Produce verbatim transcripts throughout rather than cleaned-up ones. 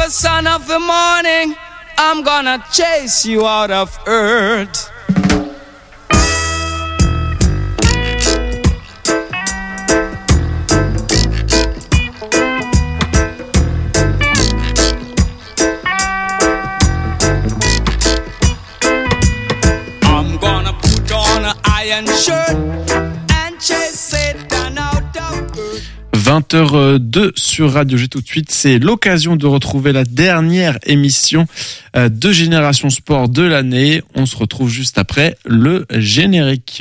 the son of the morning, I'm gonna chase you out of earth. I'm gonna put on an iron shirt and chase Satan out of earth. vingt heures deux sur Radio G tout de suite, c'est l'occasion de retrouver la dernière émission de Génération Sport de l'année. On se retrouve juste après le générique.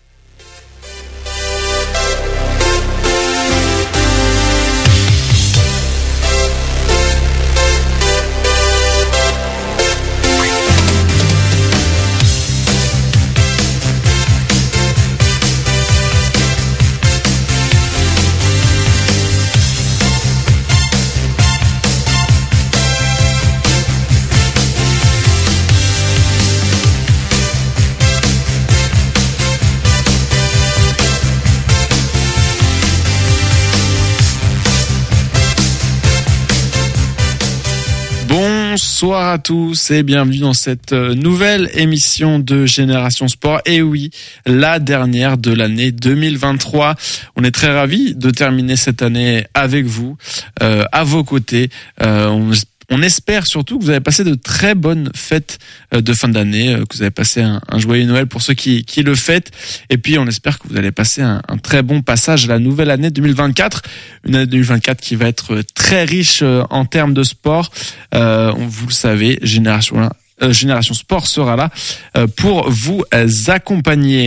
Bonsoir à tous et bienvenue dans cette nouvelle émission de Génération Sport. Et oui, la dernière de l'année deux mille vingt-trois. On est très ravis de terminer cette année avec vous, euh, à vos côtés. Euh, on On espère surtout que vous avez passé de très bonnes fêtes de fin d'année, que vous avez passé un, un joyeux Noël pour ceux qui, qui le fêtent. Et puis, on espère que vous allez passer un, un très bon passage à la nouvelle année deux mille vingt-quatre. Une année deux mille vingt-quatre qui va être très riche en termes de sport. Euh, vous le savez, Génération, euh, Génération Sport sera là euh, pour vous accompagner.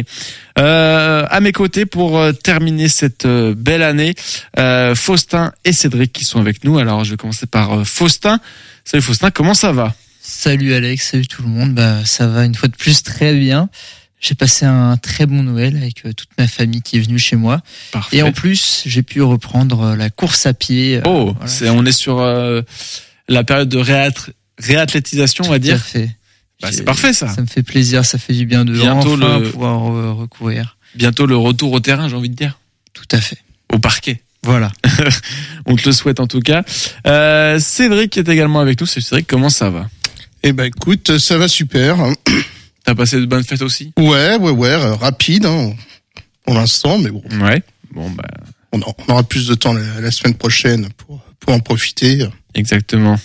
Euh, à mes côtés pour euh, terminer cette euh, belle année, euh, Faustin et Cédric qui sont avec nous. Alors je vais commencer par euh, Faustin. Salut Faustin, comment ça va ? Salut Alex, salut tout le monde. Bah ça va une fois de plus très bien. J'ai passé un très bon Noël avec euh, toute ma famille qui est venue chez moi. Parfait. Et en plus j'ai pu reprendre euh, la course à pied. Oh, voilà. c'est, on est sur euh, la période de réat- réathlétisation, on va dire. Tout à fait. Bah, c'est parfait ça. Ça me fait plaisir, ça fait du bien de Bientôt enfin le... pouvoir euh, recourir. Bientôt le retour au terrain, j'ai envie de dire. Tout à fait. Au parquet. Voilà. On te le souhaite en tout cas. Euh, Cédric est également avec nous. C'est Cédric, comment ça va ? Eh ben écoute, ça va super. T'as passé de bonnes fêtes aussi ? Ouais, ouais, ouais, euh, rapide hein, pour l'instant, mais bon. Ouais. Bon bah. On, a, on aura plus de temps la, la semaine prochaine pour pour en profiter. Exactement.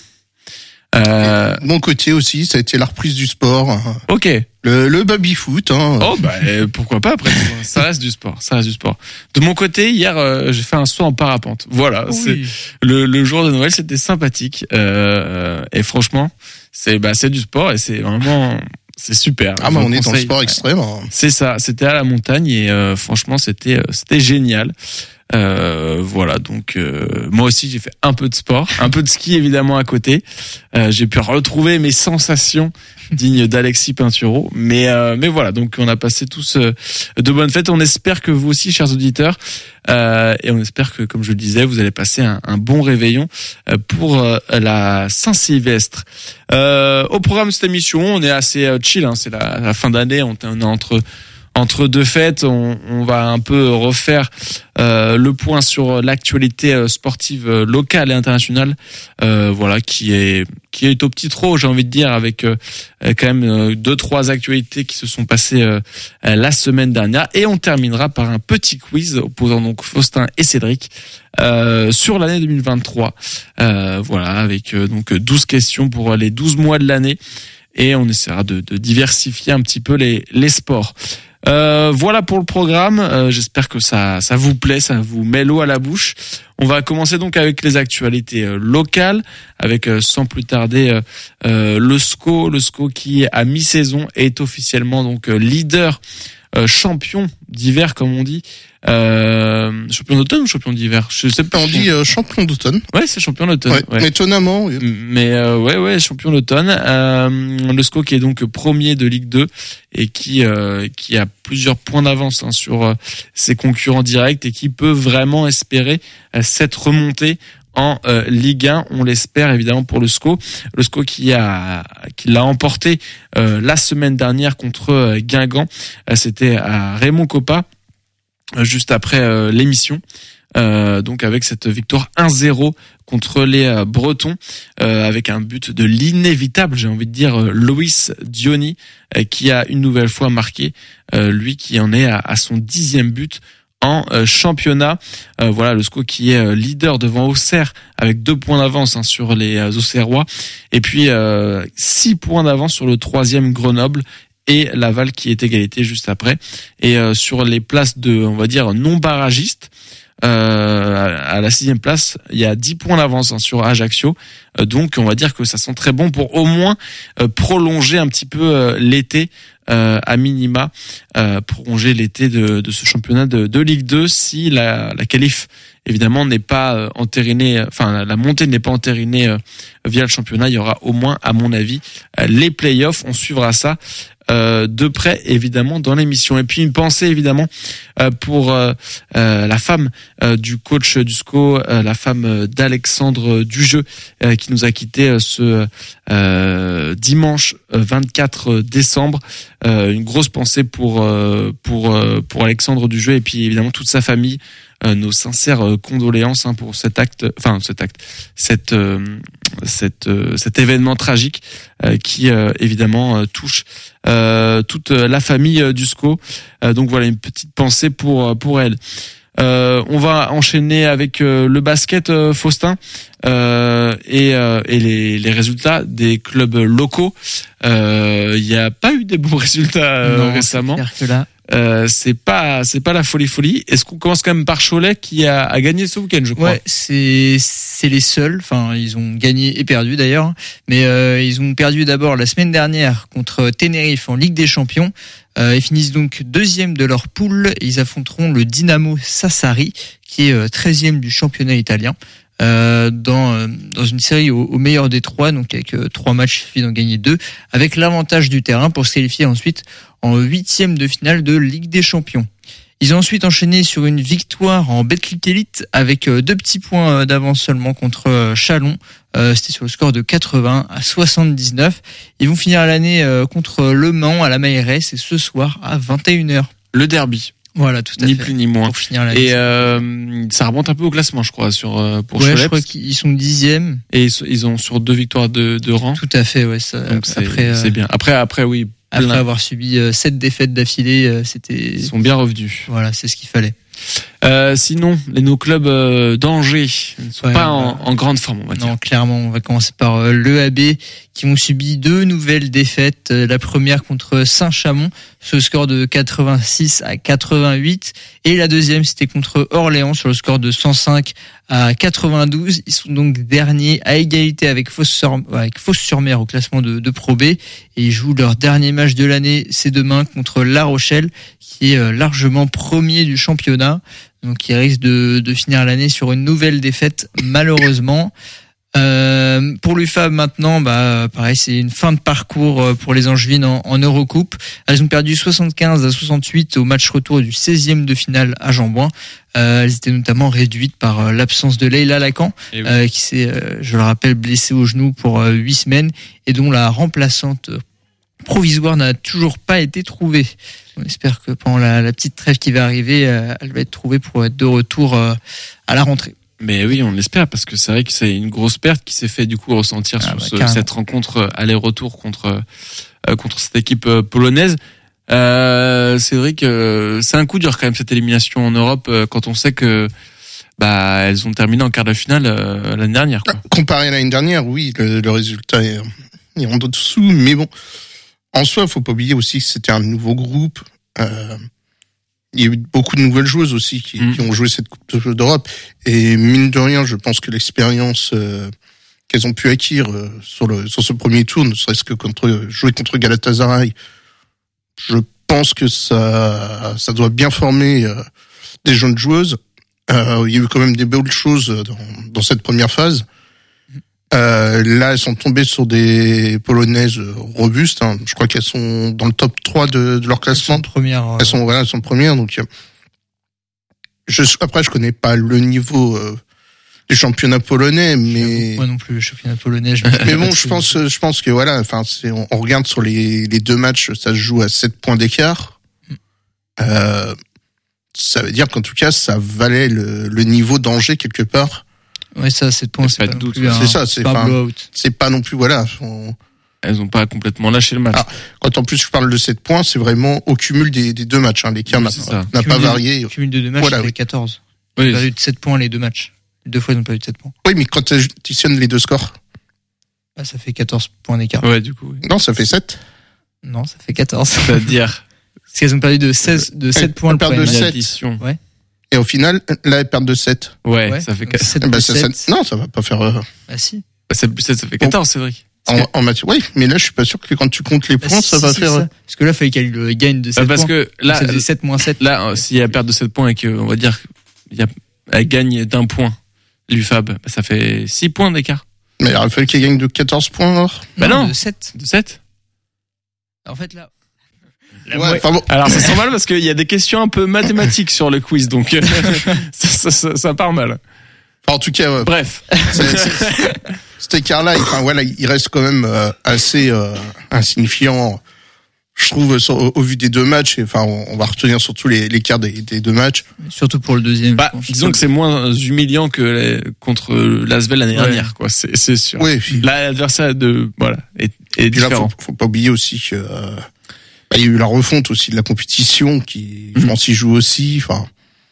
Euh... De mon côté aussi, ça a été la reprise du sport. Hein. Ok. Le, le baby-foot. Hein. Oh bah pourquoi pas après. Ça reste du sport, ça reste du sport. De mon côté, hier, euh, j'ai fait un saut en parapente. Voilà, Oui. c'est le, le jour de Noël, c'était sympathique euh, et franchement, c'est bah c'est du sport et c'est vraiment c'est super. Ah Je bah vous on est dans le conseille. sport extrême. Hein. C'est ça, c'était à la montagne et euh, franchement, c'était euh, c'était génial. Euh, voilà, donc euh, moi aussi j'ai fait un peu de sport, un peu de ski évidemment à côté. Euh, j'ai pu retrouver mes sensations dignes d'Alexis Pinturo, mais euh, mais voilà, donc on a passé tous euh, de bonnes fêtes. On espère que vous aussi, chers auditeurs, euh, et on espère que, comme je le disais, vous allez passer un, un bon réveillon euh, pour euh, la Saint-Sylvestre. Euh, au programme de cette émission, on est assez euh, chill, hein, c'est la, la fin d'année, on, on est entre Entre deux fêtes, on, on va un peu refaire euh, le point sur l'actualité sportive locale et internationale, euh, voilà, qui est qui est au petit trot, j'ai envie de dire, avec euh, quand même deux trois actualités qui se sont passées euh, la semaine dernière, et on terminera par un petit quiz opposant donc Faustin et Cédric euh, sur l'année deux mille vingt-trois, euh, voilà, avec euh, donc douze questions pour les douze mois de l'année, et on essaiera de, de diversifier un petit peu les les sports. Euh, voilà pour le programme. Euh, j'espère que ça, ça vous plaît, ça vous met l'eau à la bouche. On va commencer donc avec les actualités euh, locales, avec euh, sans plus tarder euh, euh, le S C O, le S C O qui à mi-saison est officiellement donc euh, leader, euh, champion d'hiver comme on dit. Euh, champion d'automne ou champion d'hiver? Je sais pas. On dit euh, champion d'automne. Ouais, c'est champion d'automne. Ouais, Ouais. étonnamment. Oui. Mais euh, ouais, ouais, champion d'automne. Euh, le S C O qui est donc premier de Ligue deux et qui euh, qui a plusieurs points d'avance hein, sur euh, ses concurrents directs et qui peut vraiment espérer euh, cette remontée en euh, Ligue un, on l'espère évidemment pour le S C O. Le S C O qui a qui l'a emporté euh, la semaine dernière contre euh, Guingamp. Euh, c'était à Raymond Kopa, euh, juste après euh, l'émission. Euh, donc avec cette victoire un zéro contre les euh, Bretons, euh, avec un but de l'inévitable, j'ai envie de dire, euh, Loïs Diony, euh, qui a une nouvelle fois marqué, euh, lui qui en est à, à son dixième but en euh, championnat. Euh, voilà, le S C O qui est euh, leader devant Auxerre avec deux points d'avance hein, sur les euh, Auxerrois, et puis euh, six points d'avance sur le troisième Grenoble, et Laval qui est égalité juste après. Et euh, sur les places de, on va dire, non barragistes, euh, à la sixième place, il y a dix points d'avance hein, sur Ajaccio. Euh, donc on va dire que ça sent très bon pour au moins euh, prolonger un petit peu euh, l'été, euh, à minima, euh, prolonger l'été de, de ce championnat de, de Ligue deux si la, la qualif évidemment n'est pas euh, entérinée, enfin la, la montée n'est pas entérinée euh, via le championnat. Il y aura au moins, à mon avis, euh, les playoffs. On suivra ça Euh, de près évidemment dans l'émission. Et puis une pensée évidemment euh, pour euh, euh, la femme euh, du coach du S C O, euh, la femme d'Alexandre Dujeu, euh, qui nous a quitté euh, ce euh, dimanche vingt-quatre décembre. Euh, une grosse pensée pour euh, pour euh, pour Alexandre Dujeu et puis évidemment toute sa famille. Euh, nos sincères euh, condoléances hein, pour cet acte, enfin cet acte, cette, euh, cette, euh, cet événement tragique euh, qui euh, évidemment euh, touche euh, toute la famille euh, du S C O. Euh, donc voilà, une petite pensée pour pour elle. Euh, on va enchaîner avec euh, le basket, euh, Faustin, euh, et, euh, et les, les résultats des clubs locaux. Il euh, n'y a pas eu des bons résultats euh, non, récemment. C'est clair que là, Euh, c'est pas c'est pas la folie folie. Est-ce qu'on commence quand même par Cholet qui a, a gagné ce week-end, je crois. Ouais, c'est c'est les seuls. Enfin, ils ont gagné et perdu d'ailleurs, mais euh, ils ont perdu d'abord la semaine dernière contre Tenerife en Ligue des Champions. Euh, ils finissent donc deuxième de leur poule. Et ils affronteront le Dinamo Sassari, qui est treizième du championnat italien. Euh, dans euh, dans une série au, au meilleur des trois, donc avec euh, trois matchs, il suffit d'en gagner deux, avec l'avantage du terrain pour se qualifier ensuite en huitième de finale de Ligue des Champions. Ils ont ensuite enchaîné sur une victoire en Betclic Elite avec euh, deux petits points d'avance seulement contre euh, Chalon. Euh, c'était sur le score de quatre-vingts à soixante-dix-neuf. Ils vont finir l'année euh, contre Le Mans à la Mailleraie, et ce soir à vingt et une heures. Le derby. Voilà, tout à ni fait. plus ni moins. Pour finir l'année. Et euh, ça remonte un peu au classement, je crois, sur euh, pour ouais, Cholet. je crois qu'ils sont dixièmes. Et ils, ils ont sur deux victoires de, de rang. Tout à fait, ouais. Ça, Donc c'est, après, euh, c'est bien. Après, après, oui. Après plein. avoir subi euh, sept défaites d'affilée, euh, c'était. Ils sont bien revenus. Voilà, c'est ce qu'il fallait. Euh, sinon, les nos clubs euh, d'Angers ne sont Ouais, pas bah, en, en grande forme, on va dire. Non, clairement, on va commencer par euh, l'E A B qui ont subi deux nouvelles défaites. Euh, la première contre Saint-Chamond, sur le score de quatre-vingt-six à quatre-vingt-huit, et la deuxième c'était contre Orléans sur le score de cent cinq à quatre-vingt-douze. Ils sont donc derniers à égalité avec Fos-sur-Mer au classement de, de Pro B, et ils jouent leur dernier match de l'année, c'est demain contre La Rochelle, qui est largement premier du championnat, donc il risque de, de finir l'année sur une nouvelle défaite malheureusement. Euh, pour l'U F A B maintenant, bah pareil, c'est une fin de parcours pour les Angevines en, en Eurocoupe. Elles ont perdu soixante-quinze à soixante-huit au match retour du seizième de finale à Jeanbouin. Euh, elles étaient notamment réduites par l'absence de Leila Lacan, oui. euh, qui s'est, euh, je le rappelle, blessée au genou pour huit semaines, et dont la remplaçante provisoire n'a toujours pas été trouvée. On espère que pendant la, la petite trêve qui va arriver, euh, elle va être trouvée pour être de retour euh, à la rentrée. Mais oui, on l'espère, parce que c'est vrai que c'est une grosse perte qui s'est fait du coup ressentir ah, sur bah, ce, cette rencontre aller-retour contre euh, contre cette équipe euh, polonaise. Euh, c'est vrai que c'est un coup dur quand même cette élimination en Europe, euh, quand on sait que bah elles ont terminé en quart de finale euh, l'année dernière, quoi. Comparé à l'année dernière, oui, le, le résultat est, est en dessous, mais bon, en soi, faut pas oublier aussi que c'était un nouveau groupe. Euh, Il y a eu beaucoup de nouvelles joueuses aussi qui, mmh. qui ont joué cette Coupe d'Europe. Et mine de rien, je pense que l'expérience euh, qu'elles ont pu acquérir euh, sur, le, sur ce premier tour, ne serait-ce que contre, jouer contre Galatasaray, je pense que ça, ça doit bien former euh, des jeunes joueuses. Euh, il y a eu quand même des belles choses dans, dans cette première phase. Euh, là, elles sont tombées sur des Polonaises robustes. Hein. Je crois qu'elles sont dans le top trois de, de leur classement. Elles sont premières. Euh... Elles sont, voilà, elles sont premières. Donc, je, après, je connais pas le niveau euh, du championnat polonais, mais moi non plus le championnat polonais. Je mais bon, je pense, je pense que voilà. Enfin, c'est, on, on regarde sur les, les deux matchs, ça se joue à sept points d'écart. Euh, ça veut dire qu'en tout cas, ça valait le, le niveau danger quelque part. Ouais, ça, sept points, Y a c'est pas pas, de non doute, plus ouais. un- C'est ça, c'est pas un pas- blowout. C'est pas non plus, voilà. on- Elles ont pas complètement lâché le match. Ah, Quand en plus je parle de sept points, c'est vraiment au cumul des, des deux matchs. Hein. L'écart Oui, n'a, c'est ça. n'a pas Cumul de- varié. Cumul de deux matchs, Voilà, ça fait oui. quatorze. Ils oui, ont pas eu de sept points les deux matchs. Deux fois, ils n'ont pas eu de sept points. Oui, mais quand tu additionnes les deux scores, Ah, ça fait quatorze points d'écart. ouais, du coup. Oui. non, ça fait sept. Non, ça fait quatorze. C'est-à-dire Parce qu'elles ont perdu de seize, de sept points le perd premier de match. sept. l'addition. Et au final, là, elles perdent de sept. Ouais, Ouais. ça fait Donc, quatre- sept Eh ben, plus ça, sept. ça- non, ça va pas faire. Euh, Ah si. sept plus sept, ça fait quatorze, Cédric. en, en matière. Oui, mais là, je suis pas sûr que quand tu comptes les Ah, points, si, ça si, va si, faire. ça. Parce que là, il fallait qu'elle euh, gagne de Bah, sept parce points. que Donc, là, ça faisait sept moins sept. là, euh, si elle perd de sept points et que, on va dire, il y a, elle gagne d'un point, l'U F A B, bah, ça fait six points d'écart. Mais il aurait fallu qu'elle gagne de quatorze points alors. Bah non. De sept. De sept? En fait, là. Ouais, enfin bon. Alors, ça sent mal parce qu'il y a des questions un peu mathématiques sur le quiz, donc, euh, ça, ça, ça, ça part mal. Enfin, en tout cas, ouais, Bref. c'est- c'est- cet écart-là, il- enfin voilà, il reste quand même euh, assez euh, insignifiant, je trouve, sur- au, au vu des deux matchs. Et, enfin, on, on va retenir surtout les, l'écart des, des deux matchs. Surtout pour le deuxième. Bah, je pense. disons que c'est moins humiliant que les- contre l'Asvel l'année Ouais. dernière, quoi. C'est, c'est sûr. Oui, puis, Là, l'adversaire de, voilà, est, est puis là, différent. faut, faut pas oublier aussi que euh, bah, il y a eu la refonte aussi de la compétition qui, je Mhm. pense, y joue aussi. Enfin,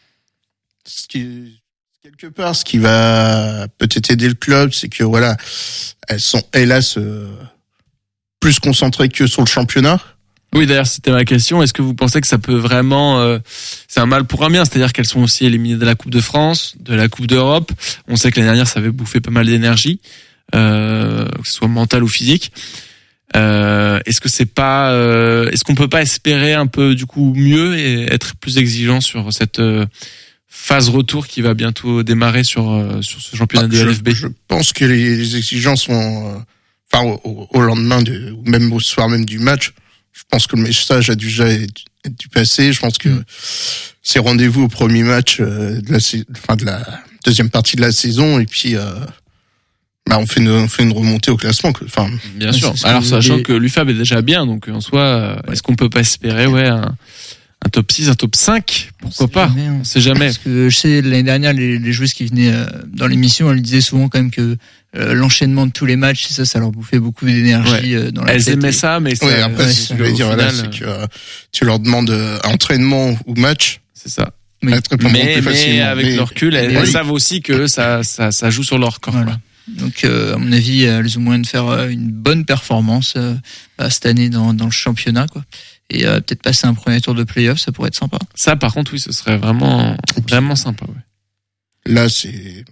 ce qui quelque part, ce qui va peut-être aider le club, c'est que voilà, elles sont hélas euh, plus concentrées que sur le championnat. Oui, d'ailleurs, c'était ma question. Est-ce que vous pensez que ça peut vraiment, euh, c'est un mal pour un bien, c'est-à-dire qu'elles sont aussi éliminées de la Coupe de France, de la Coupe d'Europe. On sait que l'année dernière, ça avait bouffé pas mal d'énergie, euh, que ce soit mentale ou physique. Euh, est-ce que c'est pas, euh, est-ce qu'on peut pas espérer un peu du coup mieux et être plus exigeant sur cette euh, phase retour qui va bientôt démarrer sur euh, sur ce championnat de Ah, je, L F B? je pense que les, les exigences sont, euh, enfin, au, au lendemain de, ou même au soir même du match, je pense que le message a déjà être, être dû passer. Je pense que Mm. c'est rendez-vous au premier match euh, de la, sais- enfin, de la deuxième partie de la saison, et puis euh, bah, on fait une, on fait une remontée au classement. que- Enfin, Bien Ouais, sûr. c'est ce Alors que sachant les- que l'U F A B est déjà bien, donc en soi, euh, est-ce qu'on peut pas espérer, ouais, un, un top six, un top cinq? Pourquoi On sait pas? jamais, hein. On sait jamais. Parce que je sais, l'année dernière, les, les joueuses qui venaient euh, dans l'émission, elles disaient souvent quand même que euh, l'enchaînement de tous les matchs, ça, ça leur bouffait beaucoup d'énergie euh, dans la Elles tête. aimaient Et- ça, mais c'est, ouais, après, ouais, ce ça, que je veux au dire, voilà, final, c'est que euh, tu leur demandes euh, entraînement ou match, c'est ça. Oui. elles te répondront Mais, plus mais facilement. avec Mais- le recul, elles, mais elles oui. savent aussi que ça, ça, ça joue sur leur corps. Voilà. Donc, euh, à mon avis, elles ont moyen de faire euh, une bonne performance euh, bah, cette année dans, dans le championnat, quoi. Et euh, peut-être passer un premier tour de play-off, ça pourrait être sympa. Ça, par contre, oui, ce serait vraiment, vraiment sympa. Ouais. Là, c'est.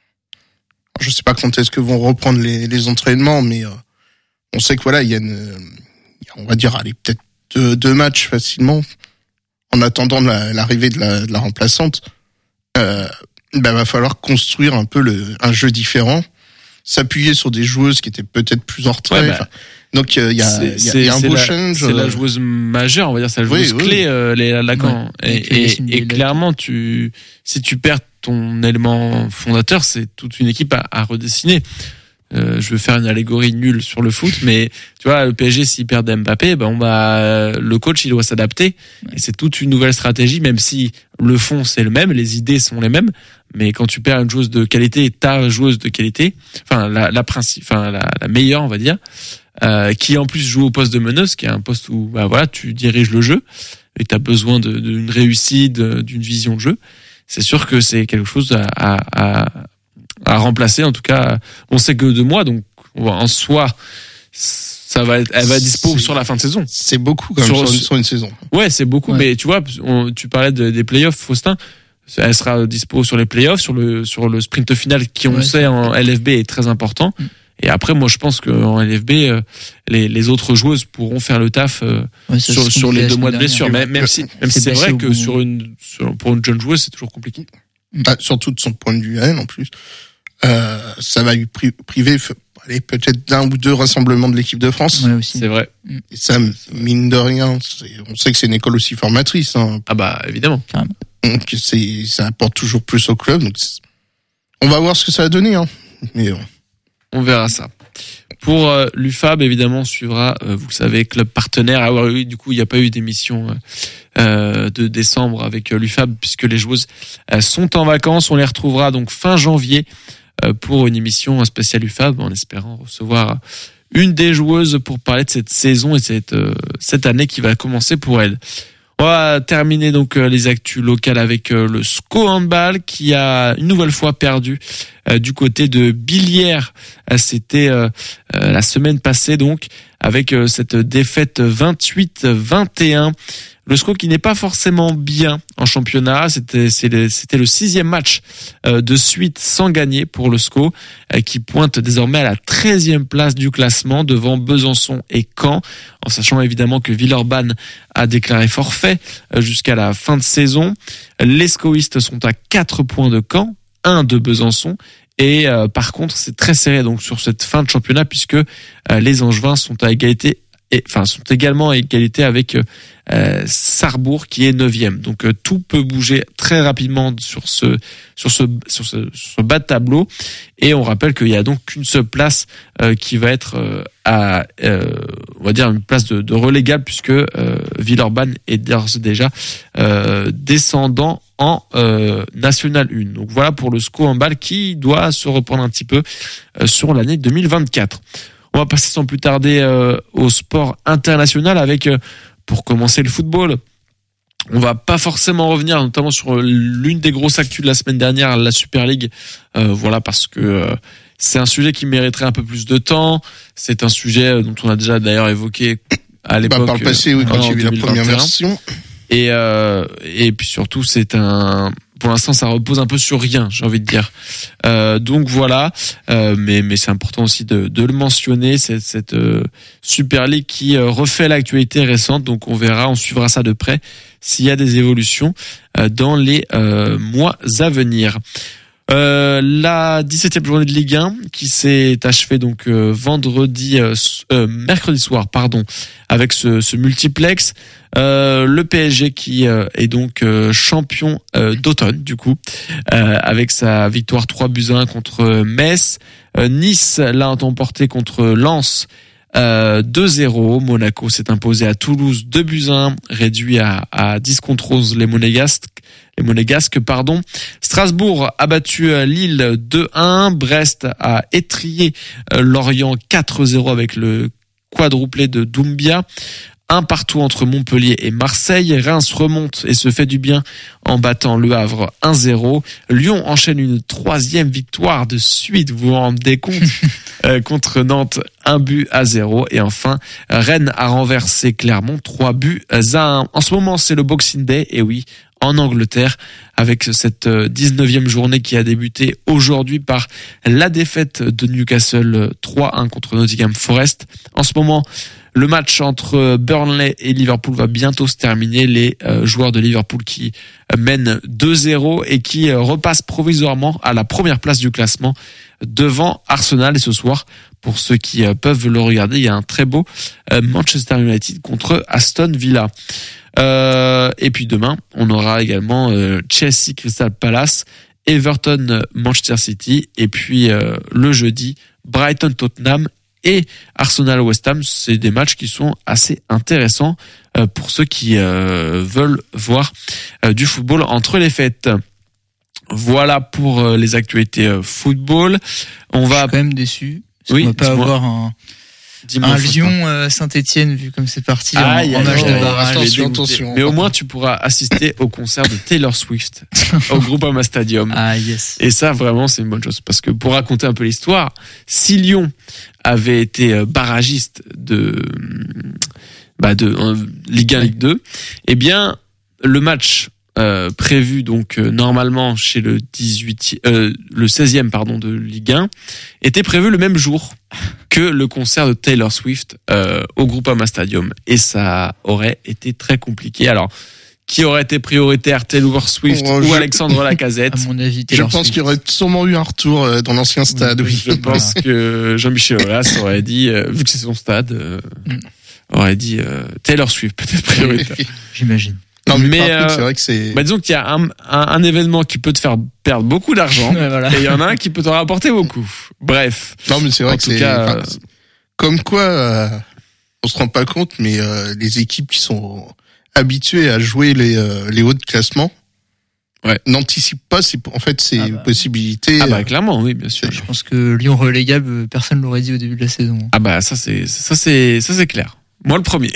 Je sais pas quand est-ce que vont reprendre les, les entraînements, mais euh, on sait que voilà, il y a une, euh, on va dire, allez, peut-être deux, deux matchs facilement en attendant la- l'arrivée de la, de la remplaçante. Euh, ben, va falloir construire un peu le, un jeu différent, s'appuyer sur des joueuses qui étaient peut-être plus en retrait. Ouais, bah, Enfin, donc euh, il y a, C'est- il y a, il y a un c'est beau la- change. C'est la euh, joueuse majeure, on va dire, c'est la Oui, joueuse oui. clé, euh, les Lacan. Ouais. Et, Avec les et, Yacine et Beylac. clairement, tu, si tu perds ton élément fondateur, c'est toute une équipe à, à redessiner. Euh, je veux faire une allégorie nulle sur le foot, mais tu vois, le P S G, s'il perd Mbappé, ben on va, le coach, il doit s'adapter. Et c'est toute une nouvelle stratégie, même si le fond c'est le même, les idées sont les mêmes. Mais quand tu perds une joueuse de qualité, ta joueuse de qualité, enfin la, la principe, enfin la, la meilleure, on va dire, euh, qui en plus joue au poste de meneuse, qui est un poste où, bah voilà, tu diriges le jeu et t'as besoin de- d'une réussite, de- d'une vision de jeu. C'est sûr que c'est quelque chose à, à, à à remplacer. En tout cas, on sait que deux mois, donc on va- en soi, ça va être, elle va être dispo C'est- sur la fin de saison. c'est beaucoup quand même Sur- sur, une, sur une saison. Ouais, c'est beaucoup, Ouais. mais tu vois, on- tu parlais de- des playoffs, Faustin. Elle sera dispo sur les playoffs, sur le sur le sprint final qui, on Ouais, sait, en L F B est très important. Mm. Et après, moi, je pense qu'en L F B, euh, les, les autres joueuses pourront faire le taf euh, Ouais, ça, sur, c'est ce sur qu'on les disait deux la mois de semaine blessure. dernière. Même, même si, même si C'est c'est blessé vrai au que bon sur moment. une, sur- pour une jeune joueuse, c'est toujours compliqué. Ah, surtout de son point de vue à elle en plus. Euh, ça va lui pri- priver f- allez, peut-être d'un ou deux rassemblements de l'équipe de France. Ouais, aussi. C'est vrai. Et ça, mine de rien, c'est- on sait que c'est une école aussi formatrice. Hein. Ah bah, évidemment. Donc c'est, ça apporte toujours plus au club. Donc c'est- on va voir ce que ça va donner. Hein. Mais euh, On verra ça. Pour euh, l'U F A B, évidemment, on suivra, euh, vous le savez, club partenaire. Ah oui, du coup, il n'y a pas eu d'émission euh, de décembre avec euh, l'U F A B puisque les joueuses euh, sont en vacances. On les retrouvera donc fin janvier euh, pour une émission spéciale U F A B en espérant recevoir une des joueuses pour parler de cette saison et cette, euh, cette année qui va commencer pour elle. On va terminer donc euh, les actus locales avec euh, le S C O Handball qui a une nouvelle fois perdu euh, du côté de Billières. Euh, c'était euh, euh, la semaine passée donc avec euh, cette défaite vingt-huit vingt et un. Le S C O qui n'est pas forcément bien en championnat, c'était c'est le, c'était le sixième match euh, de suite sans gagner pour le S C O euh, qui pointe désormais à la treizième place du classement devant Besançon et Caen, en sachant évidemment que Villeurbanne a déclaré forfait euh, jusqu'à la fin de saison. Les SCOistes sont à quatre points de Caen, un de Besançon. Et euh, par contre, c'est très serré donc sur cette fin de championnat puisque euh, les Angevins sont à égalité et enfin sont également à égalité avec euh, Sarrebourg qui est neuvième. Donc euh, tout peut bouger très rapidement sur ce sur ce sur ce, sur ce bas de tableau. Et on rappelle qu'il y a donc qu'une seule place euh, qui va être euh, à euh, on va dire une place de, de relégable puisque euh, Villeurbanne est d'ores et déjà euh, descendant en euh, National un. Donc voilà pour le S C O Handball qui doit se reprendre un petit peu euh, sur l'année deux mille vingt-quatre. On va passer sans plus tarder euh, au sport international avec, euh, pour commencer, le football. On va pas forcément revenir, notamment sur l'une des grosses actus de la semaine dernière, la Super League. Euh, voilà, parce que euh, c'est un sujet qui mériterait un peu plus de temps. C'est un sujet dont on a déjà d'ailleurs évoqué à l'époque. Bah, par le passé, oui, quand il y a eu la première version. Et euh, et puis surtout, c'est un... Pour l'instant, ça repose un peu sur rien, j'ai envie de dire. Euh, donc voilà, euh, mais mais c'est important aussi de, de le mentionner, cette, cette euh, Super League qui euh, refait l'actualité récente. Donc on verra, on suivra ça de près s'il y a des évolutions euh, dans les euh, mois à venir. Euh, la dix-septième journée de Ligue un qui s'est achevée donc euh, vendredi, euh, euh, mercredi soir, pardon, avec ce, ce multiplex. Euh, le P S G qui euh, est donc euh, champion euh, d'automne du coup, euh, avec sa victoire trois buts à un contre Metz. Euh, Nice l'a emporté contre Lens. Euh, deux zéro. Monaco s'est imposé à Toulouse deux buts à un, réduit à, à dix contre onze les Monégasques. Les Monégasques, pardon. Strasbourg a battu Lille deux un. Brest a étrié Lorient quatre zéro avec le quadruplé de Doumbia. Un partout entre Montpellier et Marseille. Reims remonte et se fait du bien en battant Le Havre un zéro. Lyon enchaîne une troisième victoire de suite, vous vous rendez compte, euh, contre Nantes, un but à zéro. Et enfin, Rennes a renversé Clermont, trois buts à un. En ce moment, c'est le Boxing Day, et oui, en Angleterre, avec cette dix-neuvième journée qui a débuté aujourd'hui par la défaite de Newcastle trois un contre Nottingham Forest. En ce moment, le match entre Burnley et Liverpool va bientôt se terminer. Les euh, joueurs de Liverpool qui euh, mènent deux zéro et qui euh, repassent provisoirement à la première place du classement devant Arsenal. Et ce soir, pour ceux qui euh, peuvent le regarder, il y a un très beau euh, Manchester United contre Aston Villa. Euh, et puis demain, on aura également euh, Chelsea Crystal Palace, Everton Manchester City, et puis euh, le jeudi, Brighton Tottenham et Arsenal West Ham. C'est des matchs qui sont assez intéressants euh, pour ceux qui euh, veulent voir euh, du football entre les fêtes. Voilà pour euh, les actualités euh, football. On va Je suis quand même déçu. Oui, on va pas dis-moi. avoir un, un Lyon euh, Saint-Etienne vu comme c'est parti en, Aïe, en aïe, match de aïe, barrage. attention, attention. Mais au moins tu pourras assister au concert de Taylor Swift au Groupama Stadium. Ah yes. Et ça, vraiment, c'est une bonne chose. Parce que pour raconter un peu l'histoire, si Lyon avait été barragiste de, bah de euh, Ligue un, Ligue deux, eh bien, le match euh, prévu donc euh, normalement chez le dix-huitième, euh, le seizième pardon de Ligue un était prévu le même jour que le concert de Taylor Swift euh, au Groupama Stadium. Et ça aurait été très compliqué. Alors, qui aurait été prioritaire, Taylor Swift oh, ou je... Alexandre Lacazette? À mon avis, je pense qu'il y aurait sûrement eu un retour dans l'ancien stade. Oui, je pense que Jean-Michel Aulas aurait dit, euh, vu que c'est son stade, euh, mm. aurait dit euh, Taylor Swift peut-être prioritaire. J'imagine. Non, mais, mais euh, euh, c'est vrai que c'est. Bah, disons qu'il y a un, un, un événement qui peut te faire perdre beaucoup d'argent, ouais, voilà. et il y en a un qui peut te rapporter beaucoup. Bref. Non, mais c'est vrai en que tout c'est. Cas, enfin, Comme quoi, euh, on se rend pas compte, mais euh, les équipes qui sont habituées à jouer les, euh, les hauts de classement ouais. n'anticipent pas ces, en fait, ces ah bah. possibilités. Ah bah clairement, oui, bien sûr. Je pense que Lyon relégable, personne l'aurait dit au début de la saison. Ah bah ça c'est ça c'est ça c'est clair. Moi le premier.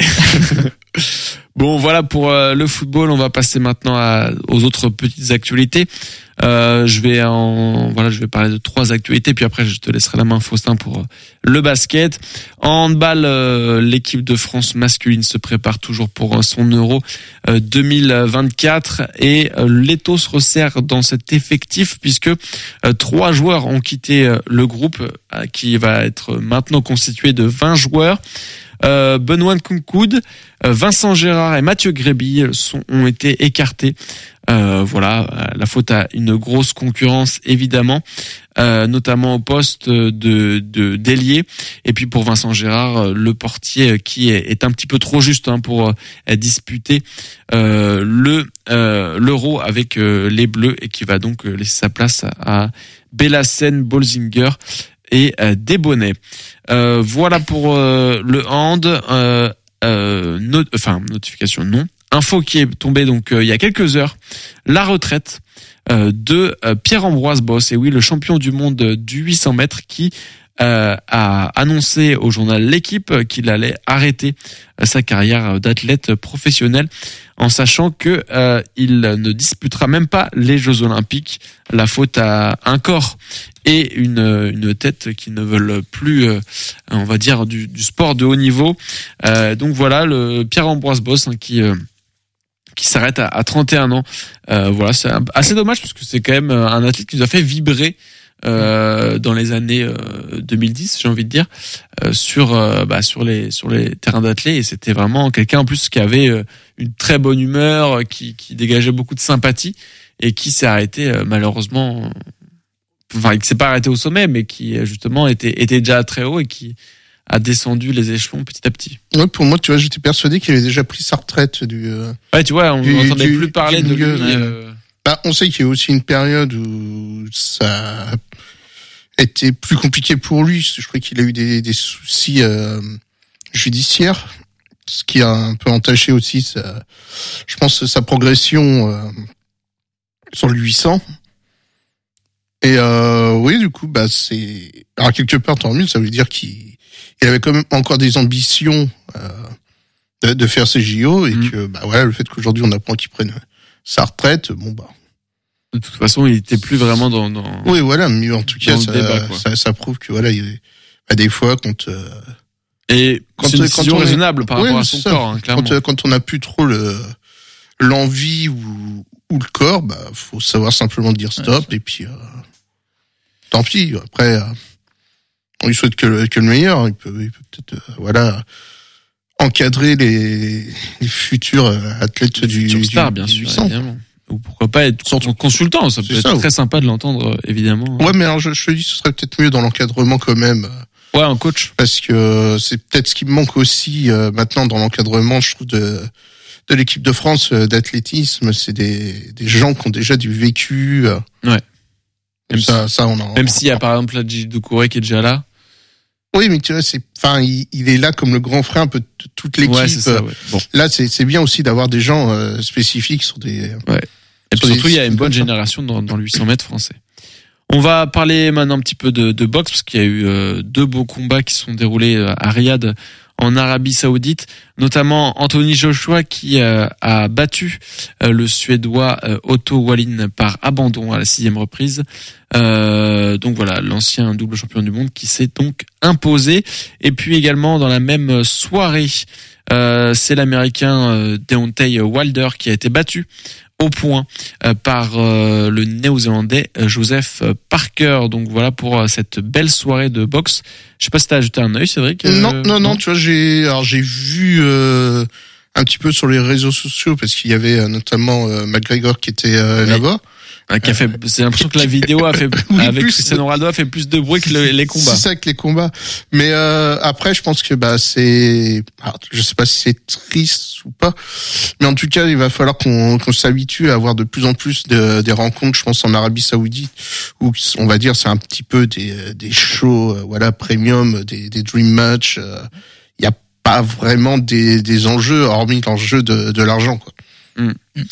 Bon voilà pour euh, le football, on va passer maintenant à, aux autres petites actualités. Euh, je vais en voilà, je vais parler de trois actualités puis après je te laisserai la main Faustin pour euh, le basket. En handball, euh, l'équipe de France masculine se prépare toujours pour euh, son Euro euh, deux mille vingt-quatre et euh, l'étau se resserre dans cet effectif puisque euh, trois joueurs ont quitté euh, le groupe euh, qui va être maintenant constitué de vingt joueurs. Euh, Benoît Nkunkoud, euh, Vincent Gérard et Mathieu Gréby sont, ont été écartés. Euh, voilà, la faute à une grosse concurrence évidemment, euh, notamment au poste de, de d'ailier. Et puis pour Vincent Gérard, le portier qui est, est un petit peu trop juste hein, pour euh, disputer euh, le euh, l'Euro avec euh, les Bleus et qui va donc laisser sa place à, à Bellassène, Bolzinger et euh, Desbonnets. Euh, voilà pour euh, le hand. Euh, euh, not- enfin, notification non. Info qui est tombée donc euh, il y a quelques heures. La retraite euh, de euh, Pierre-Ambroise Boss. Et oui, le champion du monde du huit cents mètres qui euh, a annoncé au journal L'Équipe qu'il allait arrêter euh, sa carrière d'athlète professionnel en sachant que euh, il ne disputera même pas les Jeux Olympiques. La faute à un corps et une une tête qui ne veulent plus, euh, on va dire, du, du sport de haut niveau. Euh, donc voilà, le Pierre-Ambroise Boss hein, qui euh, qui s'arrête à, à trente et un ans. Euh, voilà, c'est assez dommage parce que c'est quand même un athlète qui nous a fait vibrer euh, dans les années euh, deux mille dix, j'ai envie de dire, euh, sur euh, bah, sur les sur les terrains d'athlètes. Et c'était vraiment quelqu'un en plus qui avait euh, une très bonne humeur, qui qui dégageait beaucoup de sympathie et qui s'est arrêté euh, malheureusement. Enfin, qui s'est pas arrêté au sommet, mais qui justement était était déjà très haut et qui a descendu les échelons petit à petit. Ouais, pour moi, tu vois, j'étais persuadé qu'il avait déjà pris sa retraite du. Euh, ouais, tu vois, on n'entendait plus parler de lui. Euh... Bah, on sait qu'il y a aussi une période où ça a été plus compliqué pour lui. Je crois qu'il a eu des, des soucis euh, judiciaires, ce qui a un peu entaché aussi, sa, je pense, sa progression euh, sur le huit cents. Et euh, oui, du coup, bah c'est. Alors quelque part, tant mieux. Ça veut dire qu'il il avait quand même encore des ambitions euh, de, de faire ses J O et mmh. que bah ouais, le fait qu'aujourd'hui on apprend qu'il prenne sa retraite, bon bah. De toute façon, il était plus vraiment dans. dans oui, voilà. Mais en tout cas, ça, débat, ça, ça prouve que voilà, il, bah, des fois quand. Euh, et quand c'est une décision quand on raisonnable est, par rapport ouais, à son ça, corps, hein, clairement. Quand, quand on n'a plus trop le l'envie ou ou le corps, bah faut savoir simplement dire stop ouais, et puis. Euh, Tant pis. Après, euh, on lui souhaite que le, que le meilleur. Il peut, il peut peut-être, euh, voilà, encadrer les, les futurs athlètes les du, futurs du, stars, du bien sûr, cent. évidemment. Ou pourquoi pas être surtout consultant. Ça peut être ça, très ouais. sympa de l'entendre, évidemment. Ouais, mais alors je, je te dis, ce serait peut-être mieux dans l'encadrement quand même. Ouais, un coach. Parce que c'est peut-être ce qui me manque aussi euh, maintenant dans l'encadrement, je trouve, de de l'équipe de France euh, d'athlétisme. C'est des des gens qui ont déjà du vécu. Euh, ouais. Même ça, si, ça, on en, même s'il y a par exemple Ladji Doucouré qui est déjà là. Oui, mais tu vois, c'est, enfin, il, il est là comme le grand frère un peu de toute l'équipe. Ouais, c'est ça, ouais. Bon. Là, c'est, c'est bien aussi d'avoir des gens euh, spécifiques sur des. Ouais. Et puis surtout, il y a une bonne génération dans, dans le huit cents mètres français. On va parler maintenant un petit peu de, de boxe parce qu'il y a eu euh, deux beaux combats qui sont déroulés à Riyad en Arabie Saoudite, notamment Anthony Joshua qui euh, a battu euh, le Suédois euh, Otto Wallin par abandon à la sixième reprise. Euh, donc voilà, l'ancien double champion du monde qui s'est donc imposé. Et puis également dans la même soirée, euh, c'est l'Américain euh, Deontay Wilder qui a été battu au point euh, par euh, le Néo-Zélandais euh, Joseph Parker. Donc voilà pour euh, cette belle soirée de boxe. Je sais pas si t'as jeté un œil, Cédric. Euh, non, non, non. Tu vois, j'ai, alors j'ai vu euh, un petit peu sur les réseaux sociaux parce qu'il y avait euh, notamment euh, McGregor qui était euh, oui. là-bas. Ah, qui a fait, c'est l'impression que la vidéo a fait, oui, avec plus, Cristiano Ronaldo a fait plus de bruit que le, les combats. C'est ça que les combats. Mais euh, après, je pense que bah c'est, alors, je sais pas si c'est triste ou pas, mais en tout cas, il va falloir qu'on, qu'on s'habitue à avoir de plus en plus de, des rencontres. Je pense en Arabie Saoudite, où on va dire c'est un petit peu des, des shows, euh, voilà, premium, des, des dream match. Il euh, y a pas vraiment des, des enjeux, hormis l'enjeu de, de l'argent, quoi. Mm.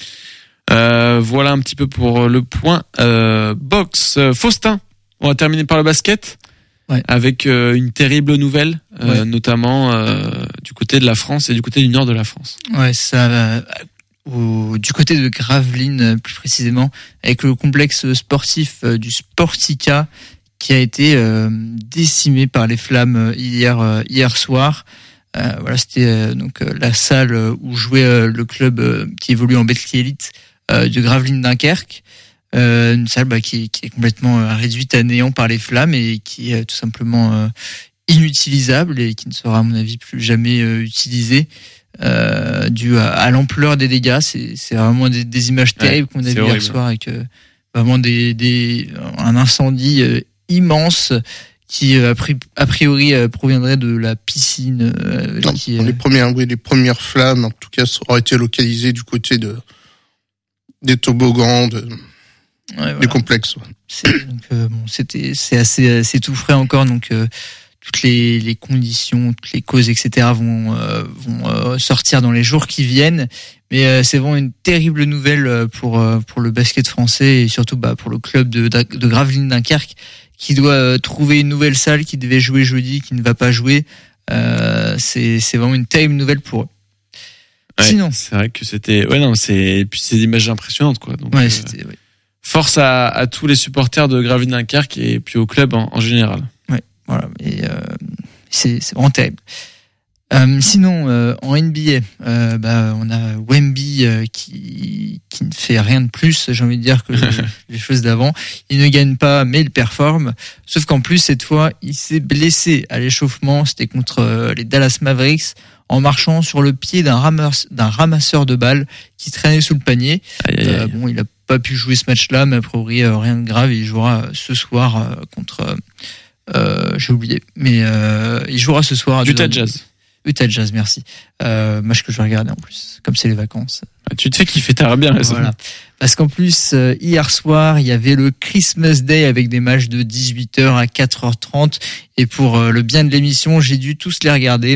Euh, voilà un petit peu pour le point euh, boxe. Euh, Faustin, on va terminer par le basket, ouais. avec euh, une terrible nouvelle, euh, ouais. notamment euh, du côté de la France et du côté du nord de la France. Ouais, ça euh, au, du côté de Gravelines plus précisément, avec le complexe sportif euh, du Sportica qui a été euh, décimé par les flammes hier euh, hier soir. Euh, voilà, c'était euh, donc euh, la salle où jouait euh, le club euh, qui évolue en Betclic Elite euh, de Gravelines Dunkerque. Euh, une salle bah, qui, qui est complètement euh, réduite à néant par les flammes et qui est euh, tout simplement euh, inutilisable et qui ne sera à mon avis plus jamais euh, utilisée euh, dû à, à l'ampleur des dégâts. C'est, c'est vraiment des, des images terribles ouais, qu'on a vues hier soir avec euh, vraiment des, des un incendie euh, immense qui a priori proviendrait de la piscine. Euh, non, qui, les premières, oui, les premières flammes, en tout cas, ça aurait été localisé du côté de des toboggans, de, ouais, voilà. des complexes. Ouais. C'est, donc, euh, bon, c'était, c'est assez, assez tout frais encore, donc euh, toutes les, les conditions, toutes les causes, et cetera vont, euh, vont euh, sortir dans les jours qui viennent. Mais euh, c'est vraiment une terrible nouvelle pour euh, pour le basket français et surtout bah, pour le club de, de Gravelines Dunkerque, qui doit euh, trouver une nouvelle salle, qui devait jouer jeudi, qui ne va pas jouer. Euh, c'est, c'est vraiment une terrible nouvelle pour eux. Ouais, Sinon, c'est vrai que c'était, ouais non, c'est, et puis c'est des images impressionnantes quoi. Donc, ouais, euh, c'était, ouais. Force à, à tous les supporters de Gravelines Dunkerque et puis au club en, en général. Ouais, voilà, et euh, c'est, c'est vraiment terrible. Euh, sinon, euh, en N B A, euh, bah, on a Wemby euh, qui qui ne fait rien de plus, j'ai envie de dire, que les choses d'avant. Il ne gagne pas, mais il performe. Sauf qu'en plus, cette fois, il s'est blessé à l'échauffement. C'était contre euh, les Dallas Mavericks, en marchant sur le pied d'un ramasseur, d'un ramasseur de balles qui traînait sous le panier. Aïe, aïe, aïe. Euh, bon, il a pas pu jouer ce match-là, mais a priori, euh, rien de grave. Il jouera ce soir euh, contre... Euh, euh, j'ai oublié. Mais euh, il jouera ce soir à Utah Jazz. Utah Jazz, merci. Euh, match que je vais regarder en plus, comme c'est les vacances. Tu te fais kiffer, t'as bien raison. Voilà. Parce qu'en plus, euh, hier soir, il y avait le Christmas Day avec des matchs de dix-huit heures à quatre heures trente. Et pour euh, le bien de l'émission, j'ai dû tous les regarder.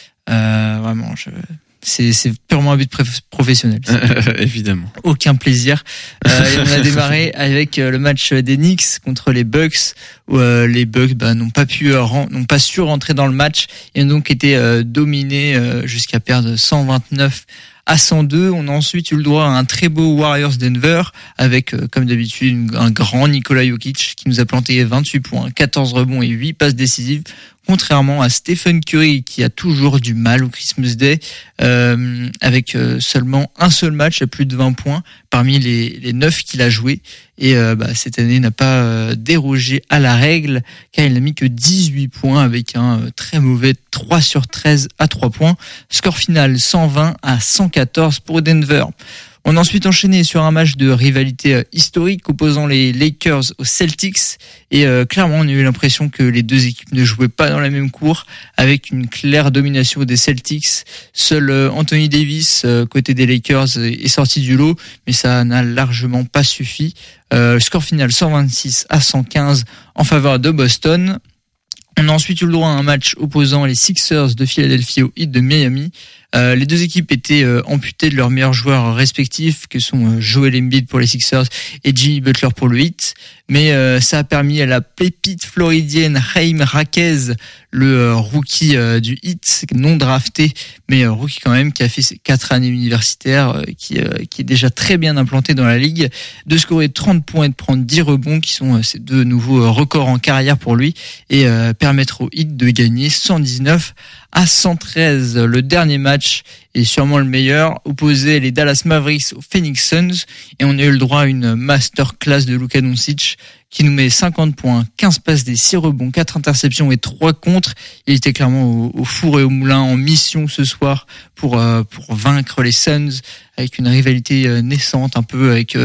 Euh, vraiment, je... c'est, c'est purement un but professionnel. Évidemment. Aucun plaisir. Euh, et on a démarré avec le match des Knicks contre les Bucks, où euh, les Bucks bah, n'ont pas pu, euh, ren- n'ont pas su rentrer dans le match et ont donc été euh, dominés euh, jusqu'à perdre cent vingt-neuf à cent deux. On a ensuite eu le droit à un très beau Warriors Denver avec, euh, comme d'habitude, une, un grand Nikola Jokic qui nous a planté vingt-huit points, quatorze rebonds et huit passes décisives. Contrairement à Stephen Curry qui a toujours du mal au Christmas Day, euh, avec euh, seulement un seul match à plus de vingt points parmi les, les neuf qu'il a joué. Et euh, bah, cette année n'a pas euh, dérogé à la règle car il n'a mis que dix-huit points avec un euh, très mauvais trois sur treize à trois points. Score final cent vingt à cent quatorze pour Denver. On a ensuite enchaîné sur un match de rivalité historique opposant les Lakers aux Celtics et euh, clairement on a eu l'impression que les deux équipes ne jouaient pas dans la même cour avec une claire domination des Celtics. Seul euh, Anthony Davis euh, côté des Lakers est sorti du lot, mais ça n'a largement pas suffi. Euh, score final cent vingt-six à cent quinze en faveur de Boston. On a ensuite eu le droit à un match opposant les Sixers de Philadelphie au Heat de Miami. Euh, les deux équipes étaient euh, amputées de leurs meilleurs joueurs respectifs, que sont euh, Joel Embiid pour les Sixers et Jimmy Butler pour le Heat. Mais euh, ça a permis à la pépite floridienne Jaime Jaquez, le euh, rookie euh, du Heat, non drafté, mais euh, rookie quand même, qui a fait ses quatre années universitaires, euh, qui, euh, qui est déjà très bien implanté dans la ligue, de scorer trente points et de prendre dix rebonds, qui sont euh, ces deux nouveaux euh, records en carrière pour lui, et euh, permettre au Heat de gagner cent dix-neuf à cent treize. Le dernier match est sûrement le meilleur, opposait les Dallas Mavericks aux Phoenix Suns, et on a eu le droit à une masterclass de Luka Doncic qui nous met cinquante points, quinze passes des six rebonds, quatre interceptions et trois contres. Il était clairement au, au four et au moulin en mission ce soir pour euh, pour vaincre les Suns avec une rivalité euh, naissante un peu avec euh,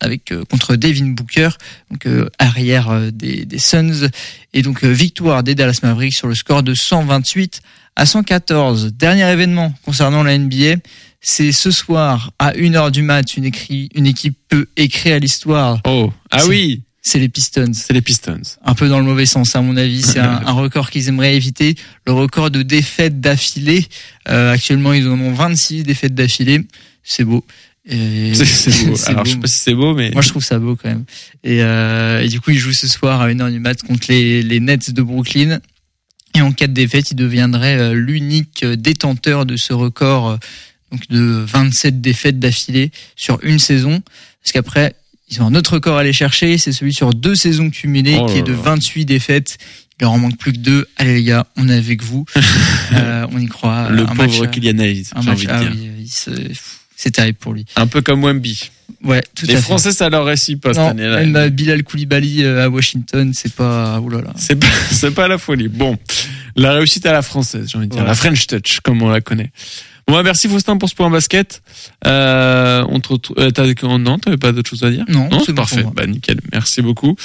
avec euh, contre Devin Booker, donc euh, arrière euh, des, des Suns, et donc euh, victoire des Dallas Mavericks sur le score de cent vingt-huit à cent quatorze. Dernier événement concernant la N B A, c'est ce soir à une heure du mat, une, écrit, une équipe peut écrire à l'histoire. Oh, ah c'est, oui, c'est les Pistons. C'est les Pistons. Un peu dans le mauvais sens, à mon avis. C'est un, un record qu'ils aimeraient éviter. Le record de défaites d'affilée. Euh, actuellement, ils en ont vingt-six défaites d'affilée. C'est beau. Et c'est, c'est beau. c'est Alors, beau. je sais pas si c'est beau, mais. Moi, je trouve ça beau quand même. Et, euh, et du coup, ils jouent ce soir à une heure du mat contre les, les Nets de Brooklyn. Et en cas de défaite, ils deviendraient l'unique détenteur de ce record, donc de vingt-sept défaites d'affilée sur une saison. Parce qu'après, ils ont un autre record à aller chercher, c'est celui sur deux saisons cumulées, oh qui est de vingt-huit défaites. Il leur en manque plus que deux. Allez les gars, on est avec vous. euh, on y croit. Le un pauvre match, Kylian Hayes, j'ai match, envie de ah dire. Oui, il se, c'est terrible pour lui. Un peu comme Wemby. Ouais, tout Les à Français, fait. ça leur réussit pas cette non, année-là. même euh, Bilal Koulibaly à Washington, c'est pas, oulala. C'est pas, c'est pas la folie. Bon. La réussite à la française, j'ai envie de dire. Ouais. La French touch, comme on la connaît. Bon, bah, merci Faustin pour ce point basket. Euh, on te retrouve, euh, t'as, non, t'avais pas d'autre chose à dire? Non, non c'est c'est bon parfait. pour moi. Bah, nickel. Merci beaucoup.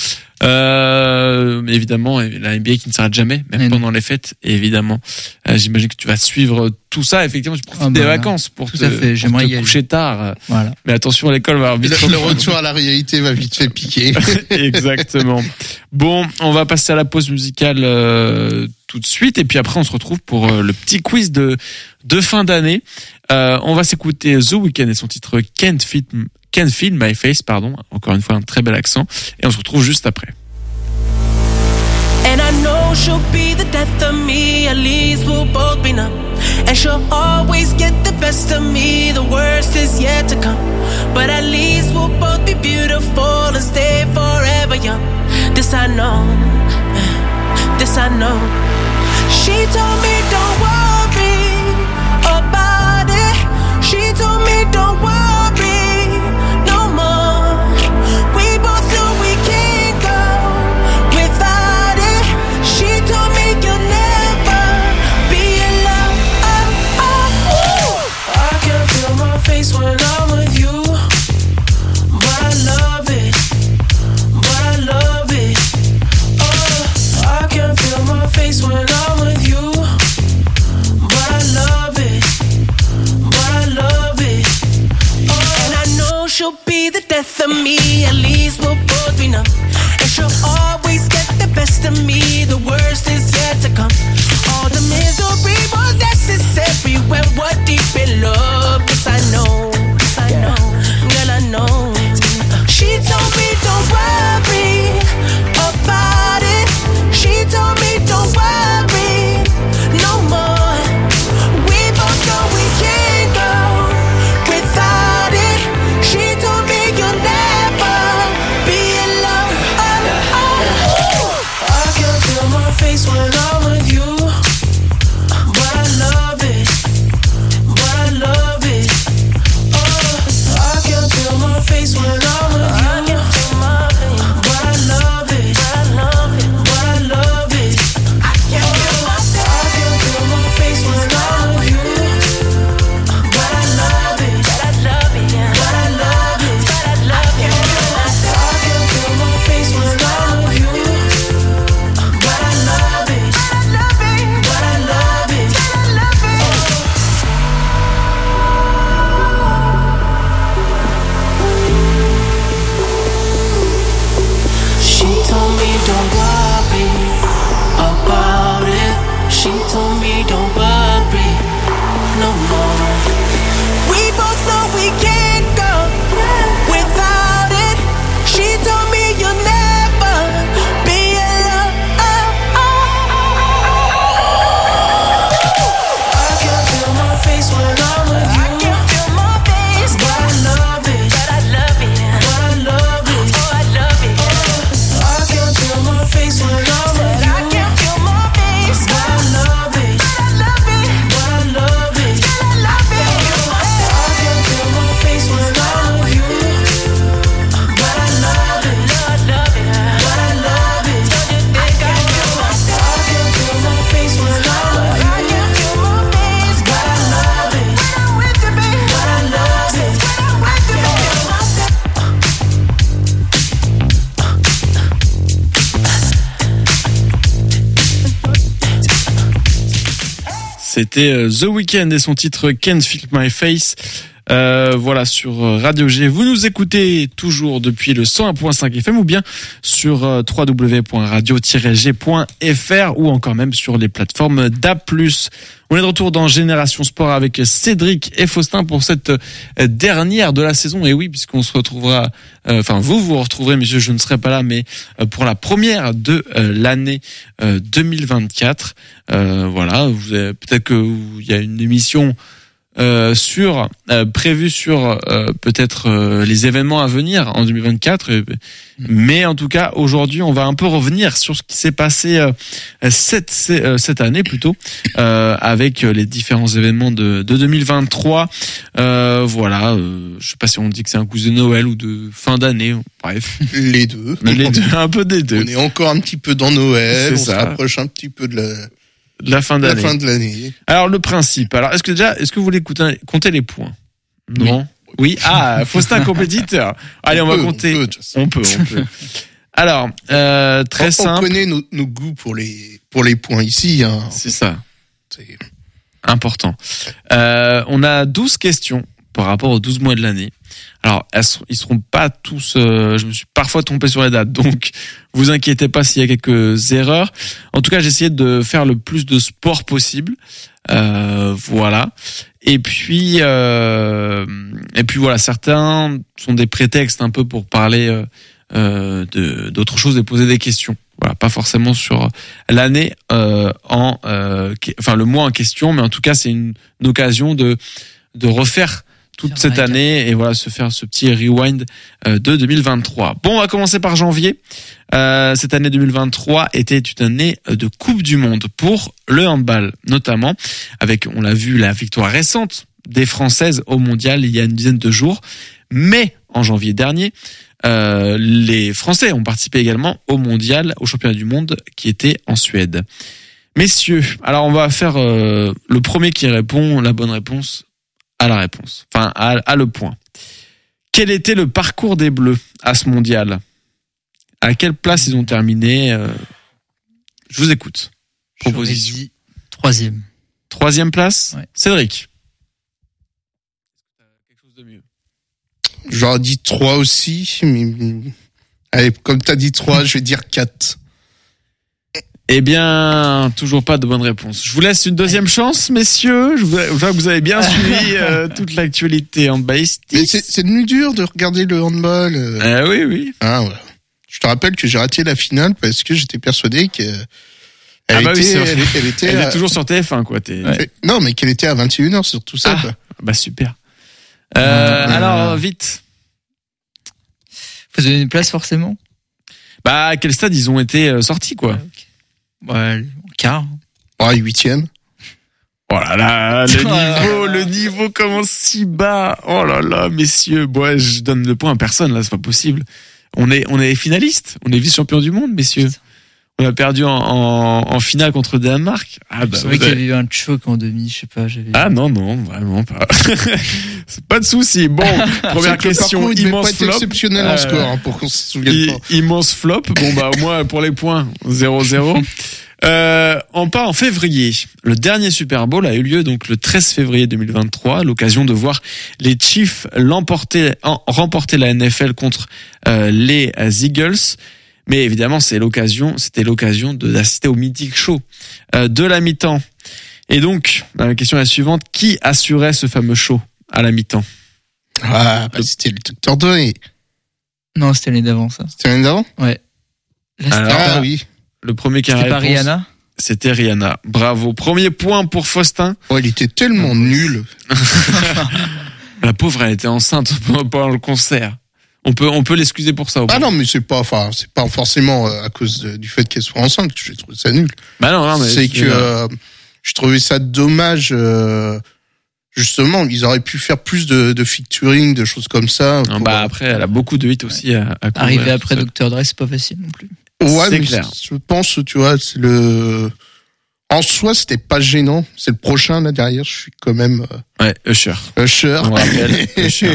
Euh, mais évidemment, la N B A qui ne s'arrête jamais, même Mais pendant non. les fêtes, et évidemment. Euh, j'imagine que tu vas suivre tout ça. Effectivement, tu profites Ah bah, des vacances pour tout te, à fait. pour J'aimerais te y aller. coucher tard. Voilà. Mais attention, l'école va avoir vite. Le, le retour à la réalité va vite fait piquer. Exactement. Bon, on va passer à la pause musicale euh, tout de suite, et puis après on se retrouve pour euh, le petit quiz de de fin d'année. Euh, on va s'écouter The Weeknd et son titre Can't Feel, Can't Feel My Face, pardon. Encore une fois, un très bel accent, et on se retrouve juste après. And I know she'll be the death of me, at least we'll both be numb. And she'll always get the best of me, the worst is yet to come. But at least we'll both be beautiful and stay forever young. This I know, this I know. She told me don't worry about it. She told me don't worry no more. We both know we can't go without it. She told me you'll never be alone. I can feel my face when I'm with you, but I love it, but I love it. Oh, I can feel my face when I'm with you, C'était The Weeknd et son titre Can't Feel My Face. Euh, voilà, sur Radio G. Vous nous écoutez toujours depuis le cent un virgule cinq F M ou bien sur w w w point radio tiret g point f r ou encore même sur les plateformes d'A plus. On est de retour dans Génération Sport avec Cédric et Faustin pour cette dernière de la saison. Et oui, puisqu'on se retrouvera, euh, enfin vous vous retrouverez, messieurs, je ne serai pas là, mais euh, pour la première de euh, l'année euh, deux mille vingt-quatre. Euh, voilà, vous avez, peut-être qu'il y a une émission Euh, sur euh, prévu sur euh, peut-être euh, les événements à venir en deux mille vingt-quatre, euh, mmh. mais en tout cas aujourd'hui on va un peu revenir sur ce qui s'est passé euh, cette euh, cette année plutôt euh, avec les différents événements de, de deux mille vingt-trois. Euh, voilà, euh, je sais pas si on dit que c'est un coup de Noël ou de fin d'année, bref. Les deux. Les deux, un peu des deux. On est encore un petit peu dans Noël, c'est on ça. se rapproche un petit peu de la De la fin d'année. La fin de l'année. Alors le principe. Alors est-ce que déjà, est-ce que vous voulez compter, compter les points? Non. Oui. oui. Ah, Faustin compétiteur. Allez, on, on va peut, compter. On peut, on peut. On peut. Alors euh, très on, simple. On connaît nos, nos goûts pour les pour les points ici. Hein. C'est ça. C'est important. Euh, on a douze questions par rapport aux douze mois de l'année. Alors, elles sont, ils seront pas tous. Euh, je me suis parfois trompé sur les dates, donc vous inquiétez pas s'il y a quelques erreurs. En tout cas, j'ai essayé de faire le plus de sport possible. Euh, voilà. Et puis, euh, et puis voilà, certains sont des prétextes un peu pour parler euh, de d'autres choses et poser des questions. Voilà, pas forcément sur l'année euh, en, euh, enfin le mois en question, mais en tout cas, c'est une, une occasion de de refaire toute faire cette année et voilà se faire ce petit rewind euh, de deux mille vingt-trois. Bon, on va commencer par janvier. Euh, cette année deux mille vingt-trois était une année de Coupe du Monde pour le handball, notamment avec, on l'a vu, la victoire récente des Françaises au Mondial il y a une dizaine de jours. Mais en janvier dernier, euh, les Français ont participé également au Mondial, au championnat du monde qui était en Suède. Messieurs, alors on va faire euh, le premier qui répond la bonne réponse à la réponse, enfin à, à le point. Quel était le parcours des Bleus à ce mondial? À quelle place ils ont terminé? euh, Je vous écoute. Proposition. J'aurais dit troisième. Troisième place. Ouais. Cédric. Quelque chose de mieux. J'aurais dit trois aussi, mais allez, comme t'as dit trois, je vais dire quatre. Eh bien, toujours pas de bonne réponse. Je vous laisse une deuxième chance, messieurs. Je vois que vous avez bien suivi euh, toute l'actualité handballistique. Mais c'est, c'est devenu dur de regarder le handball. Euh... Euh, oui, oui. Ah, ouais. Je te rappelle que j'ai raté la finale parce que j'étais persuadé qu'elle ah bah était, oui, c'est vrai. elle, elle était, Elle à... est toujours sur T F un, quoi. T'es... Ouais. Non, mais qu'elle était à vingt et une heures sur tout ça, ah, quoi. Bah super. Euh, Euh... Alors, vite. Faut donner une place forcément. Bah, à quel stade ils ont été euh, sortis, quoi? Ouais, okay. Ouais, en quart. Ah, huitième. Oh là là, le niveau, le niveau commence si bas. Oh là là, messieurs. Bon, ouais, je donne le point à personne, là, c'est pas possible. On est, on est finaliste. On est vice-champion du monde, messieurs. On a perdu en, en, en finale contre le Danemark. Ah, bah, c'est vrai vous qu'il y avez... avait eu un choc en demi, je sais pas, j'avais... Ah non, non, vraiment pas. C'est pas de souci. Bon, première question, il immense pas flop. exceptionnel Euh, en score, hein, pour qu'on se souvienne I- pas. Immense flop. Bon, bah, au moins, pour les points, zéro zéro. Euh, on part en février. Le dernier Super Bowl a eu lieu donc le treize février deux mille vingt-trois. L'occasion de voir les Chiefs l'emporter, en, remporter la N F L contre euh, les Eagles. Mais évidemment, c'est l'occasion, c'était l'occasion de, d'assister au mythique show euh, de la mi-temps. Et donc, la question est la suivante. Qui assurait ce fameux show à la mi-temps? Ah, bah, c'était le docteur Dre. Non, c'était l'année d'avant, ça. C'était l'année d'avant? Ouais. Là, Alors, c'était Ah pas, oui. Le premier qui a c'était pas réponse, Rihanna. c'était Rihanna. Bravo. Premier point pour Faustin. Oh, il était tellement nul. La pauvre, elle était enceinte pendant le concert. On peut, on peut l'excuser pour ça. Au Ah moins. non, mais c'est pas, enfin, c'est pas forcément euh, à cause de- du fait qu'elle soit enceinte que j'ai trouvé ça nul. Bah non, non, mais c'est que euh, je trouvais ça dommage. Euh, justement, ils auraient pu faire plus de, de featuring, de choses comme ça. Non, pour, bah euh, après, elle a beaucoup de hits aussi à, à couvrir. Arriver après Ça. docteur Dre, c'est pas facile non plus. ouais, c'est mais clair. je pense, tu vois, c'est le. En soi, c'était pas gênant. C'est le prochain là derrière. Je suis quand même euh, Ouais, Usher. Usher. On rappelle, Usher.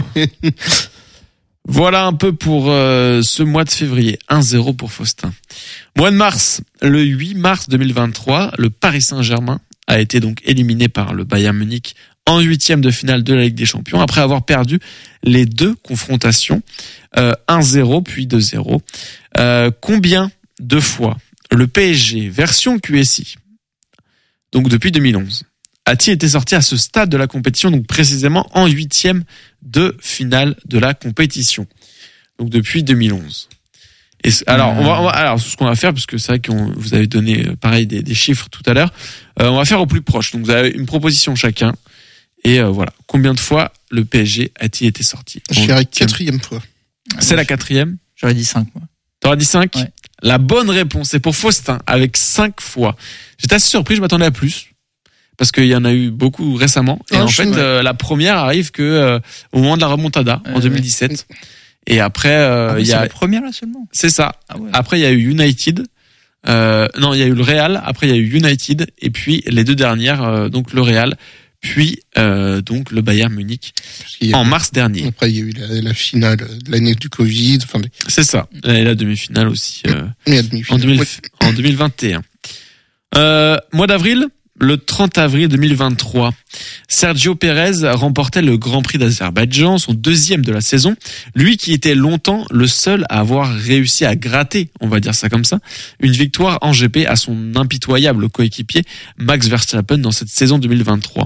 Voilà un peu pour euh, ce mois de février. un zéro pour Faustin. Mois de mars, le huit mars deux mille vingt-trois, le Paris Saint-Germain a été donc éliminé par le Bayern Munich en huitième de finale de la Ligue des Champions après avoir perdu les deux confrontations, euh, un zéro puis deux zéro. Euh, combien de fois le P S G version Q S I, donc depuis deux mille onze, a-t-il été sorti à ce stade de la compétition, donc précisément en huitième de finale de la compétition, donc depuis deux mille onze. Et alors, on va, on va, alors, ce qu'on va faire, parce que c'est vrai que vous avez donné, pareil, des, des chiffres tout à l'heure, euh, on va faire au plus proche. Donc, vous avez une proposition chacun. Et euh, voilà. Combien de fois le P S G a-t-il été sorti? Je dirais quatrième fois. C'est la quatrième? J'aurais dit cinq, moi. T'aurais dit cinq? Ouais. La bonne réponse est pour Faustin, avec cinq fois. J'étais assez surpris, je m'attendais à plus. Parce qu'il y en a eu beaucoup récemment. Et Ah, en je fait, sais, ouais. euh, la première arrive que euh, au moment de la remontada, en Euh, deux mille dix-sept. Et après, euh, Ah oui, il y c'est a... la première là seulement. C'est ça. Ah ouais. Après, il y a eu United. Euh, non, il y a eu le Real. Après, il y a eu United. Et puis, les deux dernières, euh, donc le Real. Puis, euh, donc, le Bayern Munich. Parce qu'il y a- En mars dernier. Après, il y a eu la, la finale de l'année du Covid. Enfin, C'est ça. Et la demi-finale aussi. Euh, mais la en, demi-finale. deux mille, Ouais. en deux mille vingt et un. Euh, mois d'avril, le trente avril deux mille vingt-trois, Sergio Pérez remportait le Grand Prix d'Azerbaïdjan, son deuxième de la saison. Lui qui était longtemps le seul à avoir réussi à gratter, on va dire ça comme ça, une victoire en G P à son impitoyable coéquipier Max Verstappen dans cette saison deux mille vingt-trois.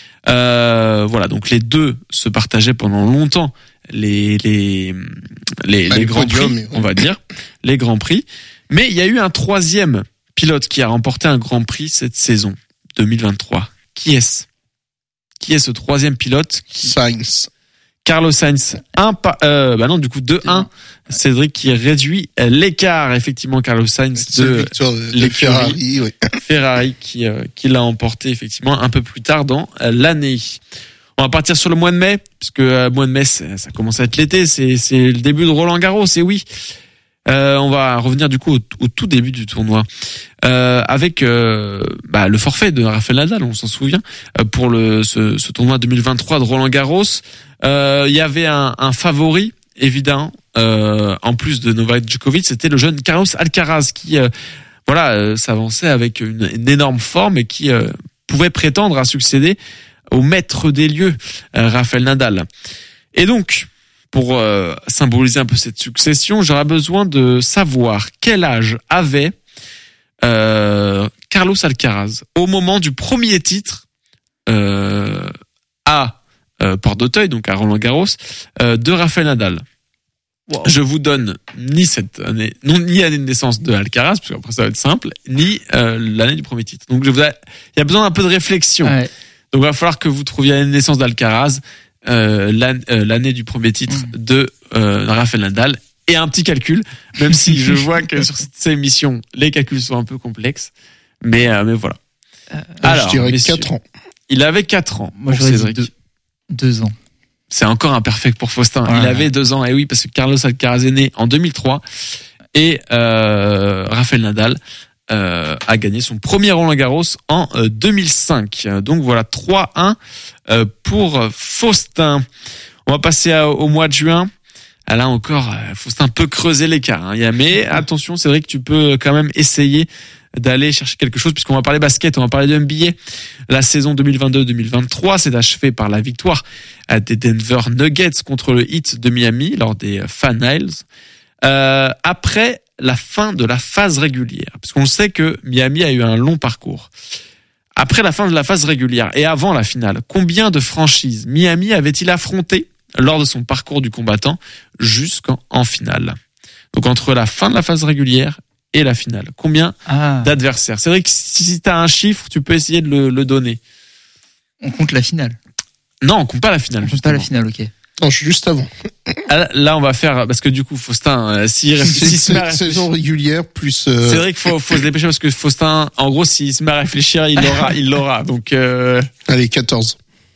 Euh, voilà, donc les deux se partageaient pendant longtemps les les les, Bah, les les grands podiums, prix, mais ouais. on va dire, les grands prix. Mais il y a eu un troisième pilote qui a remporté un grand prix cette saison deux mille vingt-trois. Qui est-ce? Qui est ce troisième pilote? Sainz. Carlos Sainz. Un pa- euh, bah non, du coup deux un. Cédric qui réduit l'écart, effectivement, Carlos Sainz C'est de victoire de, de l'écurie. Ferrari, oui. Ferrari qui, euh, qui l'a emporté effectivement un peu plus tard dans euh, l'année. On va partir sur le mois de mai, puisque euh, le mois de mai, ça, ça commence à être l'été, c'est, c'est le début de Roland Garros, et oui. Euh, on va revenir du coup au, au tout début du tournoi euh, avec euh, bah, le forfait de Rafael Nadal, on s'en souvient, euh, pour le ce, ce tournoi deux mille vingt-trois de Roland Garros. Euh, il y avait un, un favori évident, euh, en plus de Novak Djokovic, c'était le jeune Carlos Alcaraz qui euh, voilà euh, s'avançait avec une, une énorme forme et qui euh, pouvait prétendre à succéder au maître des lieux, euh, Rafael Nadal. Et donc, pour euh, symboliser un peu cette succession, j'aurais besoin de savoir quel âge avait euh, Carlos Alcaraz au moment du premier titre euh, à euh, Port-d'Auteuil, donc à Roland-Garros, euh, de Rafael Nadal. Wow. Je vous donne ni cette année, non ni l'année de naissance de Alcaraz, parce qu'après ça va être simple, ni euh, l'année du premier titre. Donc je vous ai, il y a besoin d'un peu de réflexion. Ouais. Donc il va falloir que vous trouviez l'année de naissance d'Alcaraz, euh, l'année, euh, l'année du premier titre Mmh. de euh, Rafael Nadal, et un petit calcul, même si je vois que sur cette émission, les calculs sont un peu complexes. Mais, euh, mais voilà. Alors, je dirais messieurs, quatre ans. Il avait quatre ans. Moi, pour j'aurais dit Cédric. deux, deux ans. C'est encore imperfect pour Faustin. Ouais. Il avait deux ans, et oui, parce que Carlos Alcaraz est né en deux mille trois, et euh, Rafael Nadal euh, a gagné son premier Roland Garros en euh, deux mille cinq. Donc voilà, trois un euh, pour Faustin. On va passer à, au mois de juin. Ah, là encore, euh, Faustin peut creuser l'écart. Hein. Il y a, mais attention, c'est vrai que tu peux quand même essayer d'aller chercher quelque chose, puisqu'on va parler basket, on va parler de N B A. La saison deux mille vingt-deux deux mille vingt-trois s'est achevée par la victoire des Denver Nuggets contre le Heat de Miami lors des Finals. Euh, après la fin de la phase régulière, parce qu'on sait que Miami a eu un long parcours. Après la fin de la phase régulière et avant la finale, combien de franchises Miami avait-il affronté lors de son parcours du combattant jusqu'en en finale? Donc entre la fin de la phase régulière et la finale, combien Ah, d'adversaires? C'est vrai que si, si tu as un chiffre, tu peux essayer de le, le donner. on compte la finale. Non, on compte pas la finale. On compte pas la justement. finale, ok. Non, je suis juste avant. Ah, Là, on va faire, parce que du coup, Faustin, euh, s'il C'est réfléchit, s'il se met à c'est- réfléchir- saison régulière plus. euh, c'est vrai qu'il faut, faut se dépêcher parce que Faustin, en gros, s'il se met à réfléchir, il l'aura, il l'aura. Donc, euh, Allez, quatorze.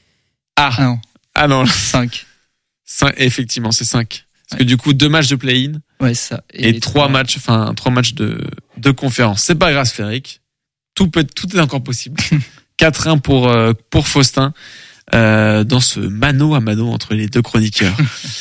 Ah ah, non, ah non, cinq. cinq, effectivement, c'est cinq. Parce Ouais. que du coup, deux matchs de play-in Ouais, c'est ça. et, trois matchs, enfin, trois matchs de, de conférence. C'est pas grave, Féric. Tout peut, tout est encore possible. quatre un pour, euh, pour Faustin, euh, dans ce mano à mano entre les deux chroniqueurs.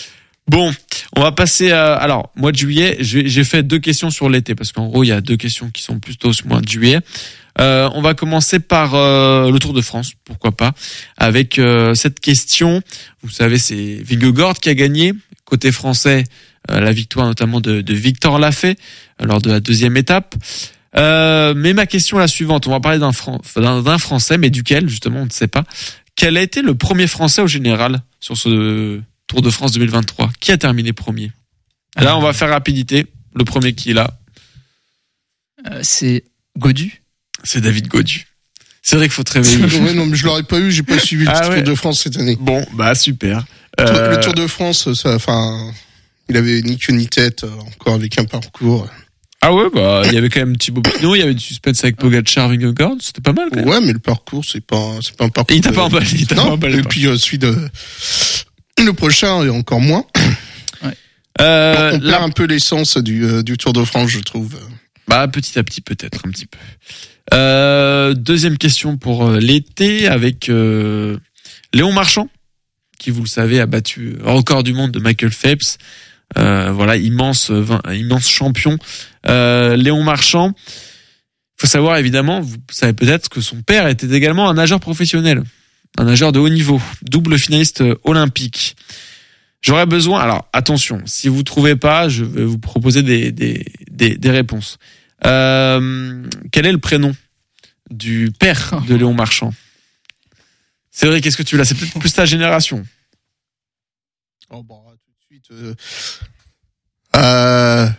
Bon, on va passer à, alors, mois de juillet, j'ai, j'ai fait deux questions sur l'été, parce qu'en gros, il y a deux questions qui sont plutôt sur le mois de juillet. Euh, on va commencer par euh, le Tour de France, pourquoi pas, avec euh, cette question. Vous savez, c'est Vingegaard qui a gagné, côté français, euh, la victoire notamment de, de Victor Lafay, euh, lors de la deuxième étape. Euh, mais ma question est la suivante, on va parler d'un, Fran- d'un, d'un Français, mais duquel, justement, on ne sait pas. Quel a été le premier Français au général sur ce Tour de France deux mille vingt-trois? Qui a terminé premier? Là, on va faire rapidité. Le premier qui est là, Euh, c'est Gaudu. c'est David Gaudu. C'est vrai qu'il faut te réveiller. Ouais, non, mais je l'aurais pas eu, j'ai pas suivi le Ah Tour ouais. de France cette année. Bon, bah super. Le- Euh, Le Tour de France, ça, enfin, il avait ni queue ni tête, euh, encore avec un parcours. Ah ouais, bah il y avait quand même Thibaut Pinot, il y avait du suspense avec Pogacar, Vingegaard, c'était pas mal quand même. Ouais, mais le parcours, c'est pas, c'est pas un parcours. Et il t'a de- pas emballé, il t'a pas Non, emballé. et pas. puis euh, celui de le prochain est encore moins. Euh, On là, perd un peu l'essence du, euh, du Tour de France, je trouve. bah petit à petit peut-être un petit peu. Euh, deuxième question pour euh, l'été avec euh, Léon Marchand, qui vous le savez a battu le record du monde de Michael Phelps. Euh, voilà, immense, vin- immense champion. Euh, Léon Marchand. Faut savoir évidemment, vous savez peut-être que son père était également un nageur professionnel, un nageur de haut niveau, double finaliste olympique. J'aurais besoin, alors attention, si vous trouvez pas, je vais vous proposer des des des, des réponses. Euh, quel est le prénom du père de Léon Marchand? C'est vrai, qu'est-ce que tu l'as? C'est peut-être plus ta génération. Oh, bon, tout de suite. Euh, euh,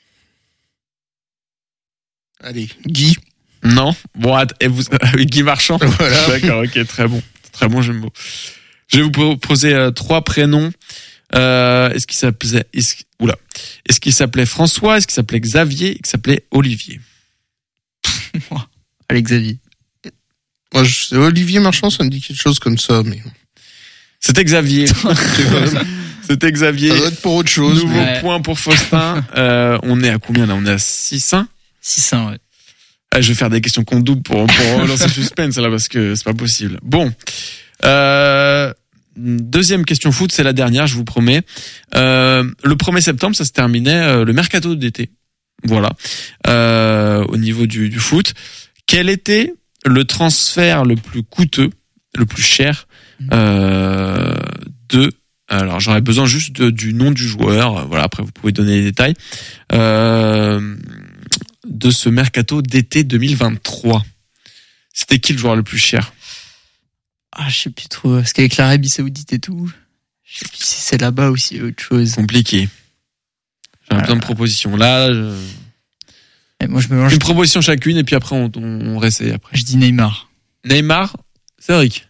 allez, Guy. Non. Bon, att- et vous, Guy Marchand. Voilà. D'accord, ok, très bon, très bon jeu de mots. Je vais vous proposer euh, trois prénoms. Euh, est-ce qu'il s'appelait, est-ce, oula, est-ce qu'il s'appelait François, est-ce qu'il s'appelait Xavier, est-ce qu'il s'appelait Olivier? Allez, Xavier. Moi, je, Olivier Marchand, ça me dit quelque chose comme ça, mais C'était Xavier. c'est quand même- C'était Xavier. ça doit être pour autre chose. Nouveau mais- Ouais. point pour Faustin. Euh, on est à combien là? On est à six un. six un, ouais. Ah, je vais faire des questions qu'on double pour, pour relancer le suspense là parce que c'est pas possible. Bon. Euh, deuxième question foot, c'est la dernière, je vous promets. Euh, le premier septembre, ça se terminait euh, le mercato d'été. Voilà. Euh, au niveau du, du foot. Quel était le transfert le plus coûteux, le plus cher euh, de... Alors, j'aurais besoin juste de, du nom du joueur. Voilà, après, vous pouvez donner les détails. Euh, de ce mercato d'été deux mille vingt-trois. C'était qui le joueur le plus cher? Ah, je sais plus trop. Parce qu'avec l'Arabie Saoudite et tout, je sais plus si c'est là-bas ou si c'est autre chose. Compliqué. J'ai besoin de propositions. Là, je... Et moi, je me mange. une proposition chacune et puis après, on, on, on réessaye après. Je dis Neymar. Neymar, Cédric,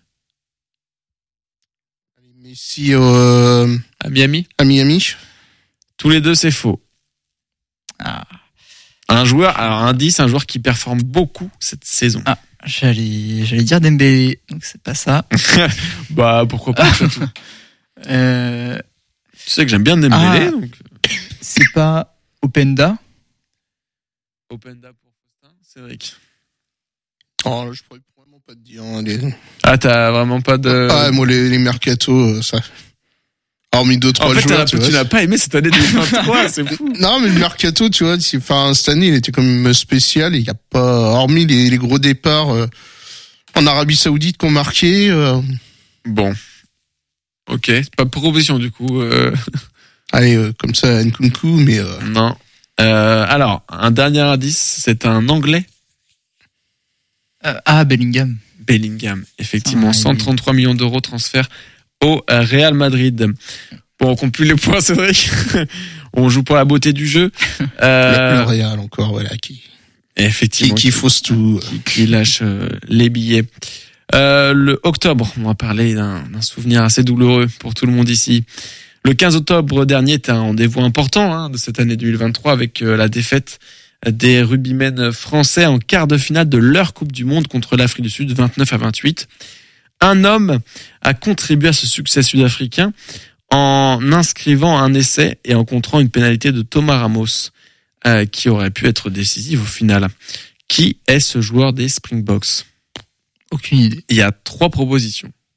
Messi euh, à Miami. à Miami. Tous les deux, c'est faux. Ah, Un joueur, alors indice, un joueur qui performe beaucoup cette saison. Ah. j'allais, j'allais dire Dembélé, donc c'est pas ça. Bah, pourquoi pas, surtout. Euh, Tu sais que j'aime bien Dembélé, Ah. donc... c'est pas Openda. Open da pour Faustin, Cédric. Oh, je pourrais vraiment pas te dire. hein, les... Ah, t'as vraiment pas de... Ah, moi, les, les mercatos, euh, ça. Hormis deux, trois en fait, joueurs, t'as- tu tu, vois. n'as pas aimé cette année deux mille vingt-trois, c'est fou. Non, mais le mercato, tu vois, c'est- enfin, cette année, il était quand même spécial. Il y a pas, hormis les, les gros départs euh, en Arabie Saoudite qu'on marqué. Euh, Bon. Ok, pas de proposition du coup. Euh... allez, euh, comme ça, Nkunku, mais euh, Non. Euh, alors, un dernier indice, c'est un Anglais. Euh, ah, Bellingham. Bellingham, effectivement, Ah, oui. cent trente-trois millions d'euros transfert au Real Madrid. Bon, on compte plus les points, Cédric. On joue pour la beauté du jeu. Euh, le, le Real encore, voilà, qui, qui, effectivement, qui fausse tout. qui, qui lâche euh, les billets. Euh, le octobre, on va parler d'un, d'un souvenir assez douloureux pour tout le monde ici. Le quinze octobre dernier était un rendez-vous important hein, de cette année deux mille vingt-trois avec euh, la défaite des rugbymen français en quart de finale de leur Coupe du Monde contre l'Afrique du Sud, vingt-neuf à vingt-huit. Un homme a contribué à ce succès sud-africain en inscrivant un essai et en contrant une pénalité de Thomas Ramos euh, qui aurait pu être décisive au final. Qui est ce joueur des Springboks? Aucune idée. Il y a trois propositions.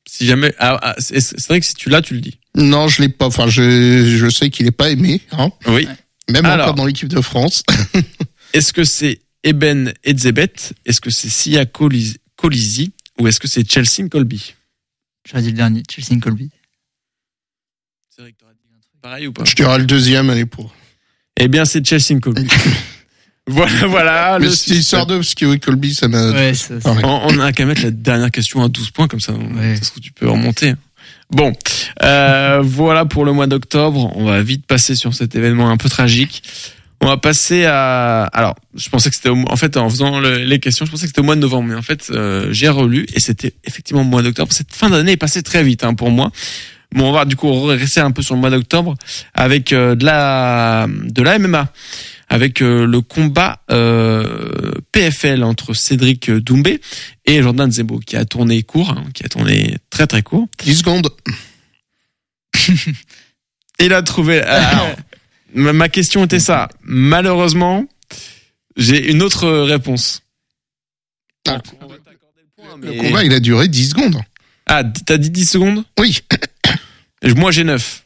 Si jamais, ah, ah, c'est, c'est vrai que si tu l'as, tu le dis. Non, je l'ai pas. Enfin, je, je sais qu'il est pas aimé, hein. Oui. Même Alors. encore dans l'équipe de France. Est-ce que c'est Eben Etzebeth? Est-ce que c'est Sia Colisi, Colisi ou est-ce que c'est Chelsea Colby? J'aurais dit le dernier, Chelsea Colby. C'est vrai que t'aurais dit un truc pareil ou pas? Je dirais le deuxième, allez, pour. Eh bien, c'est Chelsea Colby. Voilà, voilà. Mais le c'était histoire de, parce que oui, Colby, ça m'a. Ouais, ça, Ah ouais. On, on a qu'à mettre la dernière question à douze points, comme ça, Ouais. ça se trouve, tu peux remonter. Bon, euh, voilà pour le mois d'octobre. On va vite passer sur cet événement un peu tragique. On va passer à... Alors, je pensais que c'était... Au... En fait, en faisant le... les questions, je pensais que c'était au mois de novembre. Mais en fait, euh, j'ai relu et c'était effectivement au mois d'octobre. Cette fin d'année est passée très vite hein, pour moi. Bon, on va du coup rester un peu sur le mois d'octobre avec euh, de la de la M M A. Avec euh, le combat euh, P F L entre Cédric Doumbé et Jordan Zembo, qui a tourné court, hein, qui a tourné très très court. dix secondes. Il a trouvé... Alors, ma ma question était ça. Malheureusement, j'ai une autre réponse. Ah. On va t'accorder le point, Le mais- combat, il a duré dix secondes. Ah, t'as dit dix secondes? Oui. Moi, j'ai neuf.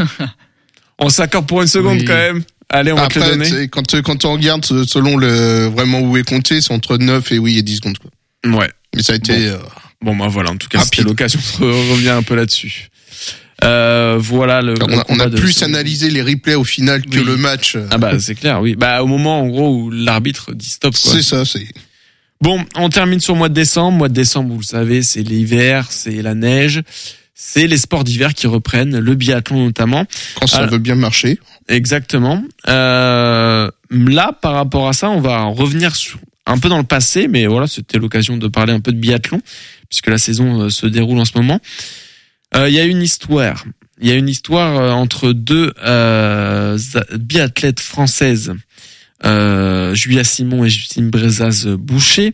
On s'accorde pour une seconde Oui. quand même. Allez, on va te le Après, donner. c'est- quand, quand on regarde selon le, vraiment où est compté, c'est entre neuf et oui, et dix secondes, quoi. Ouais. Mais ça a été, euh, Bon, bah voilà, en tout cas, c'était Rapide. l'occasion de re- revenir un peu là-dessus. Euh, voilà le, on le a, on combat a de- plus analysé les replays au final que Oui. le match. Ah bah c'est clair, oui. Bah au moment en gros où l'arbitre dit stop quoi. C'est ça, c'est. Bon, on termine sur le mois de décembre. Mois de décembre, vous le savez, c'est l'hiver, c'est la neige, c'est les sports d'hiver qui reprennent, le biathlon notamment. Quand ça Alors- veut bien marcher. Exactement. Euh, là, par rapport à ça, on va revenir sur, un peu dans le passé, mais voilà, c'était l'occasion de parler un peu de biathlon, puisque la saison euh, se déroule en ce moment. Euh, Il y a une histoire. Il y a une histoire euh, entre deux euh, biathlètes françaises, euh, Julia Simon et Justine Brezaz-Boucher.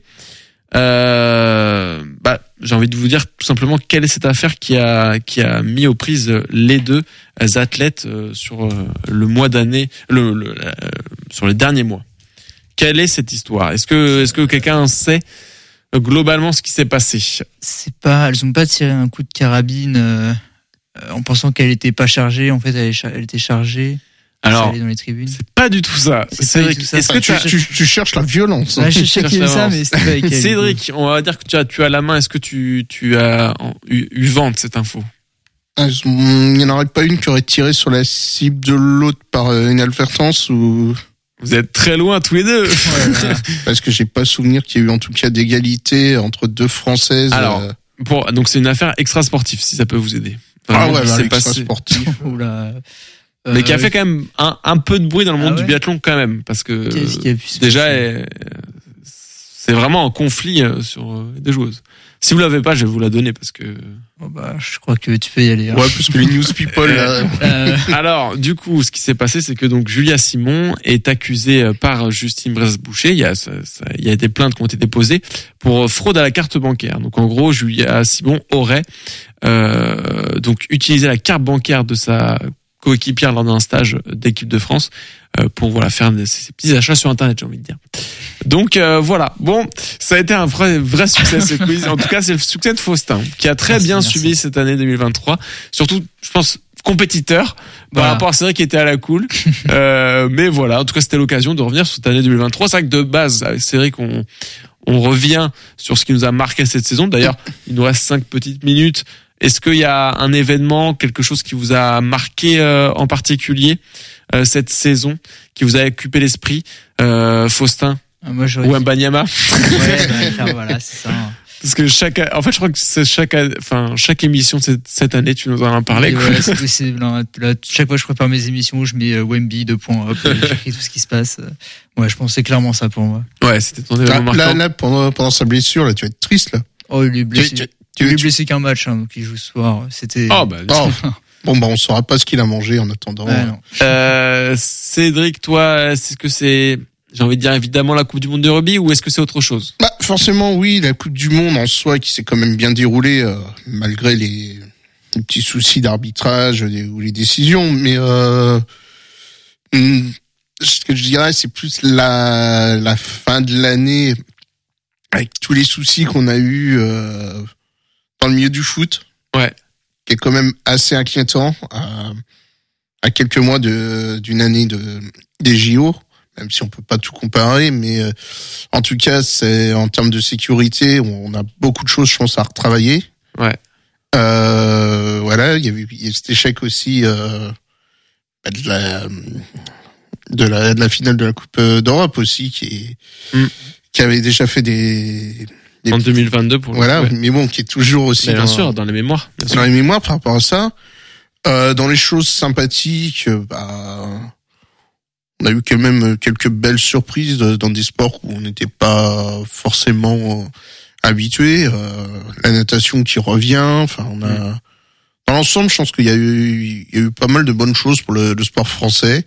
Euh, bah, j'ai envie de vous dire tout simplement quelle est cette affaire qui a qui a mis aux prises les deux athlètes euh, sur euh, le mois d'année, le, le euh, sur les derniers mois. Quelle est cette histoire? Est-ce que est-ce que quelqu'un sait euh, globalement ce qui s'est passé? C'est pas, elles ont pas tiré un coup de carabine euh, euh, en pensant qu'elle était pas chargée. En fait, elle, est cha- elle était chargée. Alors, Elle est dans les tribunes. c'est pas du tout ça. C'est pas Cédric, du tout ça. est-ce que Enfin, tu, tu as- tu, tu cherches la violence. Ouais, je sais cherche qu'il y a la ça, violence. mais c'était pas avec elle. Cédric, on va dire que tu as tu as la main. Est-ce que tu tu as en- eu, eu vent de cette info? Ah, Il n'y en aurait pas une qui aurait tiré sur la cible de l'autre par euh, inadvertance ou Vous êtes très loin tous les deux. Voilà. parce que j'ai pas souvenir qu'il y a eu en tout cas d'égalité entre deux Françaises. Alors, euh, Pour, donc c'est une affaire extra sportive si ça peut vous aider. ah Vraiment, ouais, qui bah, s'est l'extra passé- sportif. Oula. mais qui a Euh, fait quand même un, un peu de bruit dans le monde Ah du ouais biathlon quand même, parce que Qu'est-ce qui a pu se déjà passer euh, c'est vraiment un conflit euh, sur euh, des joueuses. Si vous l'avez pas, je vais vous la donner parce que. Oh bah, je crois que tu peux y aller. hein. Ouais, parce que les news people, là, Euh, Alors, du coup, ce qui s'est passé, c'est que donc Julia Simon est accusée euh, par Justine Brezaz-Boucher. Il y a, ça, ça- il y a des plaintes qui ont été déposées pour fraude à la carte bancaire. Donc, en gros, Julia Simon aurait euh, donc utilisé la carte bancaire de sa coéquipière lors d'un stage d'équipe de France euh, pour voilà faire des, ces petits achats sur Internet, j'ai envie de dire. Donc euh, voilà, bon, ça a été un vrai vrai succès ce quiz. En tout cas, c'est le succès de Faustin qui a très Merci, bien merci. suivi cette année deux mille vingt-trois. Surtout, je pense compétiteur par Voilà. rapport à Cédric qui était à la cool. euh, mais voilà, en tout cas, c'était l'occasion de revenir sur cette année deux mille vingt-trois. C'est vrai que de base, avec Cédric, on on revient sur ce qui nous a marqué cette saison. D'ailleurs, il nous reste cinq petites minutes. Est-ce qu'il y a un événement, quelque chose qui vous a marqué euh, en particulier euh, cette saison, qui vous a occupé l'esprit, euh, Faustin moi, j'aurais ou dit- Mbanyama? Ouais, bah, clair, voilà, c'est ça. Parce que chaque, en fait, je crois que c'est chaque, enfin, chaque émission de cette, cette année, tu nous en as parlé. Et quoi. voilà, c'est possible. Là, là, chaque fois que je prépare mes émissions, je mets euh, Wemby, deux points, hop, et j'écris tout ce qui se passe. Euh, Ouais, je pense que c'est clairement ça pour moi. Ouais, c'était ton là, événement là, marquant. là, pendant, pendant sa blessure, là, tu vas être triste, là. Oh, il est Tu, blessé. tu- Il est tu- blessé qu'un match, hein, donc il joue ce soir. C'était. Oh, bah, oh. Bon, bah, on saura pas ce qu'il a mangé en attendant. Ouais, non. euh, Cédric, toi, est-ce que c'est, j'ai envie de dire évidemment la Coupe du Monde de rugby ou est-ce que c'est autre chose? Bah, forcément, oui, la Coupe du Monde en soi qui s'est quand même bien déroulée, euh, malgré les, les petits soucis d'arbitrage les- ou les décisions. Mais euh, hum, ce que je dirais, c'est plus la, la fin de l'année, avec tous les soucis qu'on a eus euh, dans le milieu du foot. Ouais. Qui est quand même assez inquiétant à, à quelques mois de, d'une année de, des J O, même si on peut pas tout comparer, mais euh, en tout cas, c'est en termes de sécurité, on a beaucoup de choses, je pense, à retravailler. Ouais. Euh, voilà, il y a eu, il y a cet échec aussi euh, de la, de la de la finale de la Coupe d'Europe aussi, qui est, mm. qui avait déjà fait des, des en deux mille vingt-deux pour le voilà, coup, ouais. mais bon, qui est toujours aussi Mais bien dans, sûr dans les mémoires. Bien sûr. dans les mémoires par rapport à ça. Euh, dans les choses sympathiques, bah, on a eu quand même quelques belles surprises dans des sports où on n'était pas forcément habitué. Euh, la natation qui revient. Enfin, on a mmh. dans l'ensemble, je pense qu'il y a eu, il y a eu pas mal de bonnes choses pour le, le sport français.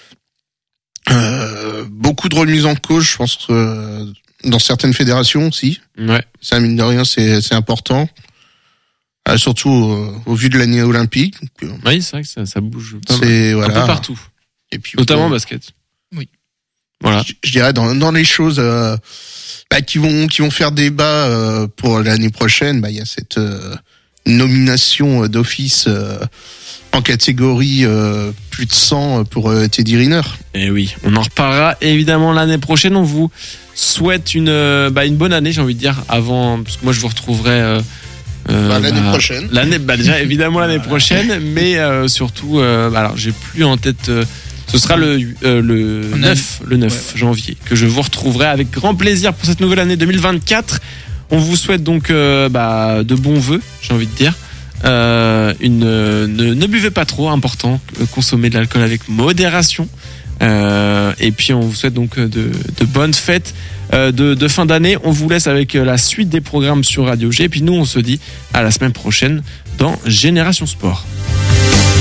Euh, beaucoup de remises en cause, je pense, euh, dans certaines fédérations aussi. Ouais. Ça, mine de rien, c'est, c'est important. Euh, surtout euh, au vu de l'année olympique. Donc, euh, oui, c'est vrai que ça, ça bouge pas c'est, mal. Voilà. Un peu partout. Et puis, notamment en bon, basket. Oui. Voilà. Je, je dirais dans, dans les choses euh, bah, qui vont qui vont faire débat euh, pour l'année prochaine, bah il y a cette euh, nomination d'office euh, en catégorie euh, plus de cent pour euh, Teddy Riner. Et oui, on en reparlera évidemment l'année prochaine. On vous souhaite une euh, bah, une bonne année, j'ai envie de dire, avant, parce que moi je vous retrouverai euh, euh, bah, l'année bah, prochaine. L'année, bah déjà évidemment l'année prochaine, mais euh, surtout, euh, bah, alors j'ai plus en tête. Euh, ce sera le euh, le neuf, le neuf janvier que je vous retrouverai avec grand plaisir pour cette nouvelle année deux mille vingt-quatre. On vous souhaite donc euh, bah, de bons vœux, j'ai envie de dire. Euh, une, euh, ne, ne buvez pas trop, important, consommez de l'alcool avec modération. Euh, et puis on vous souhaite donc de, de bonnes fêtes euh, de, de fin d'année. On vous laisse avec la suite des programmes sur Radio G. Et puis nous, on se dit à la semaine prochaine dans Génération Sport.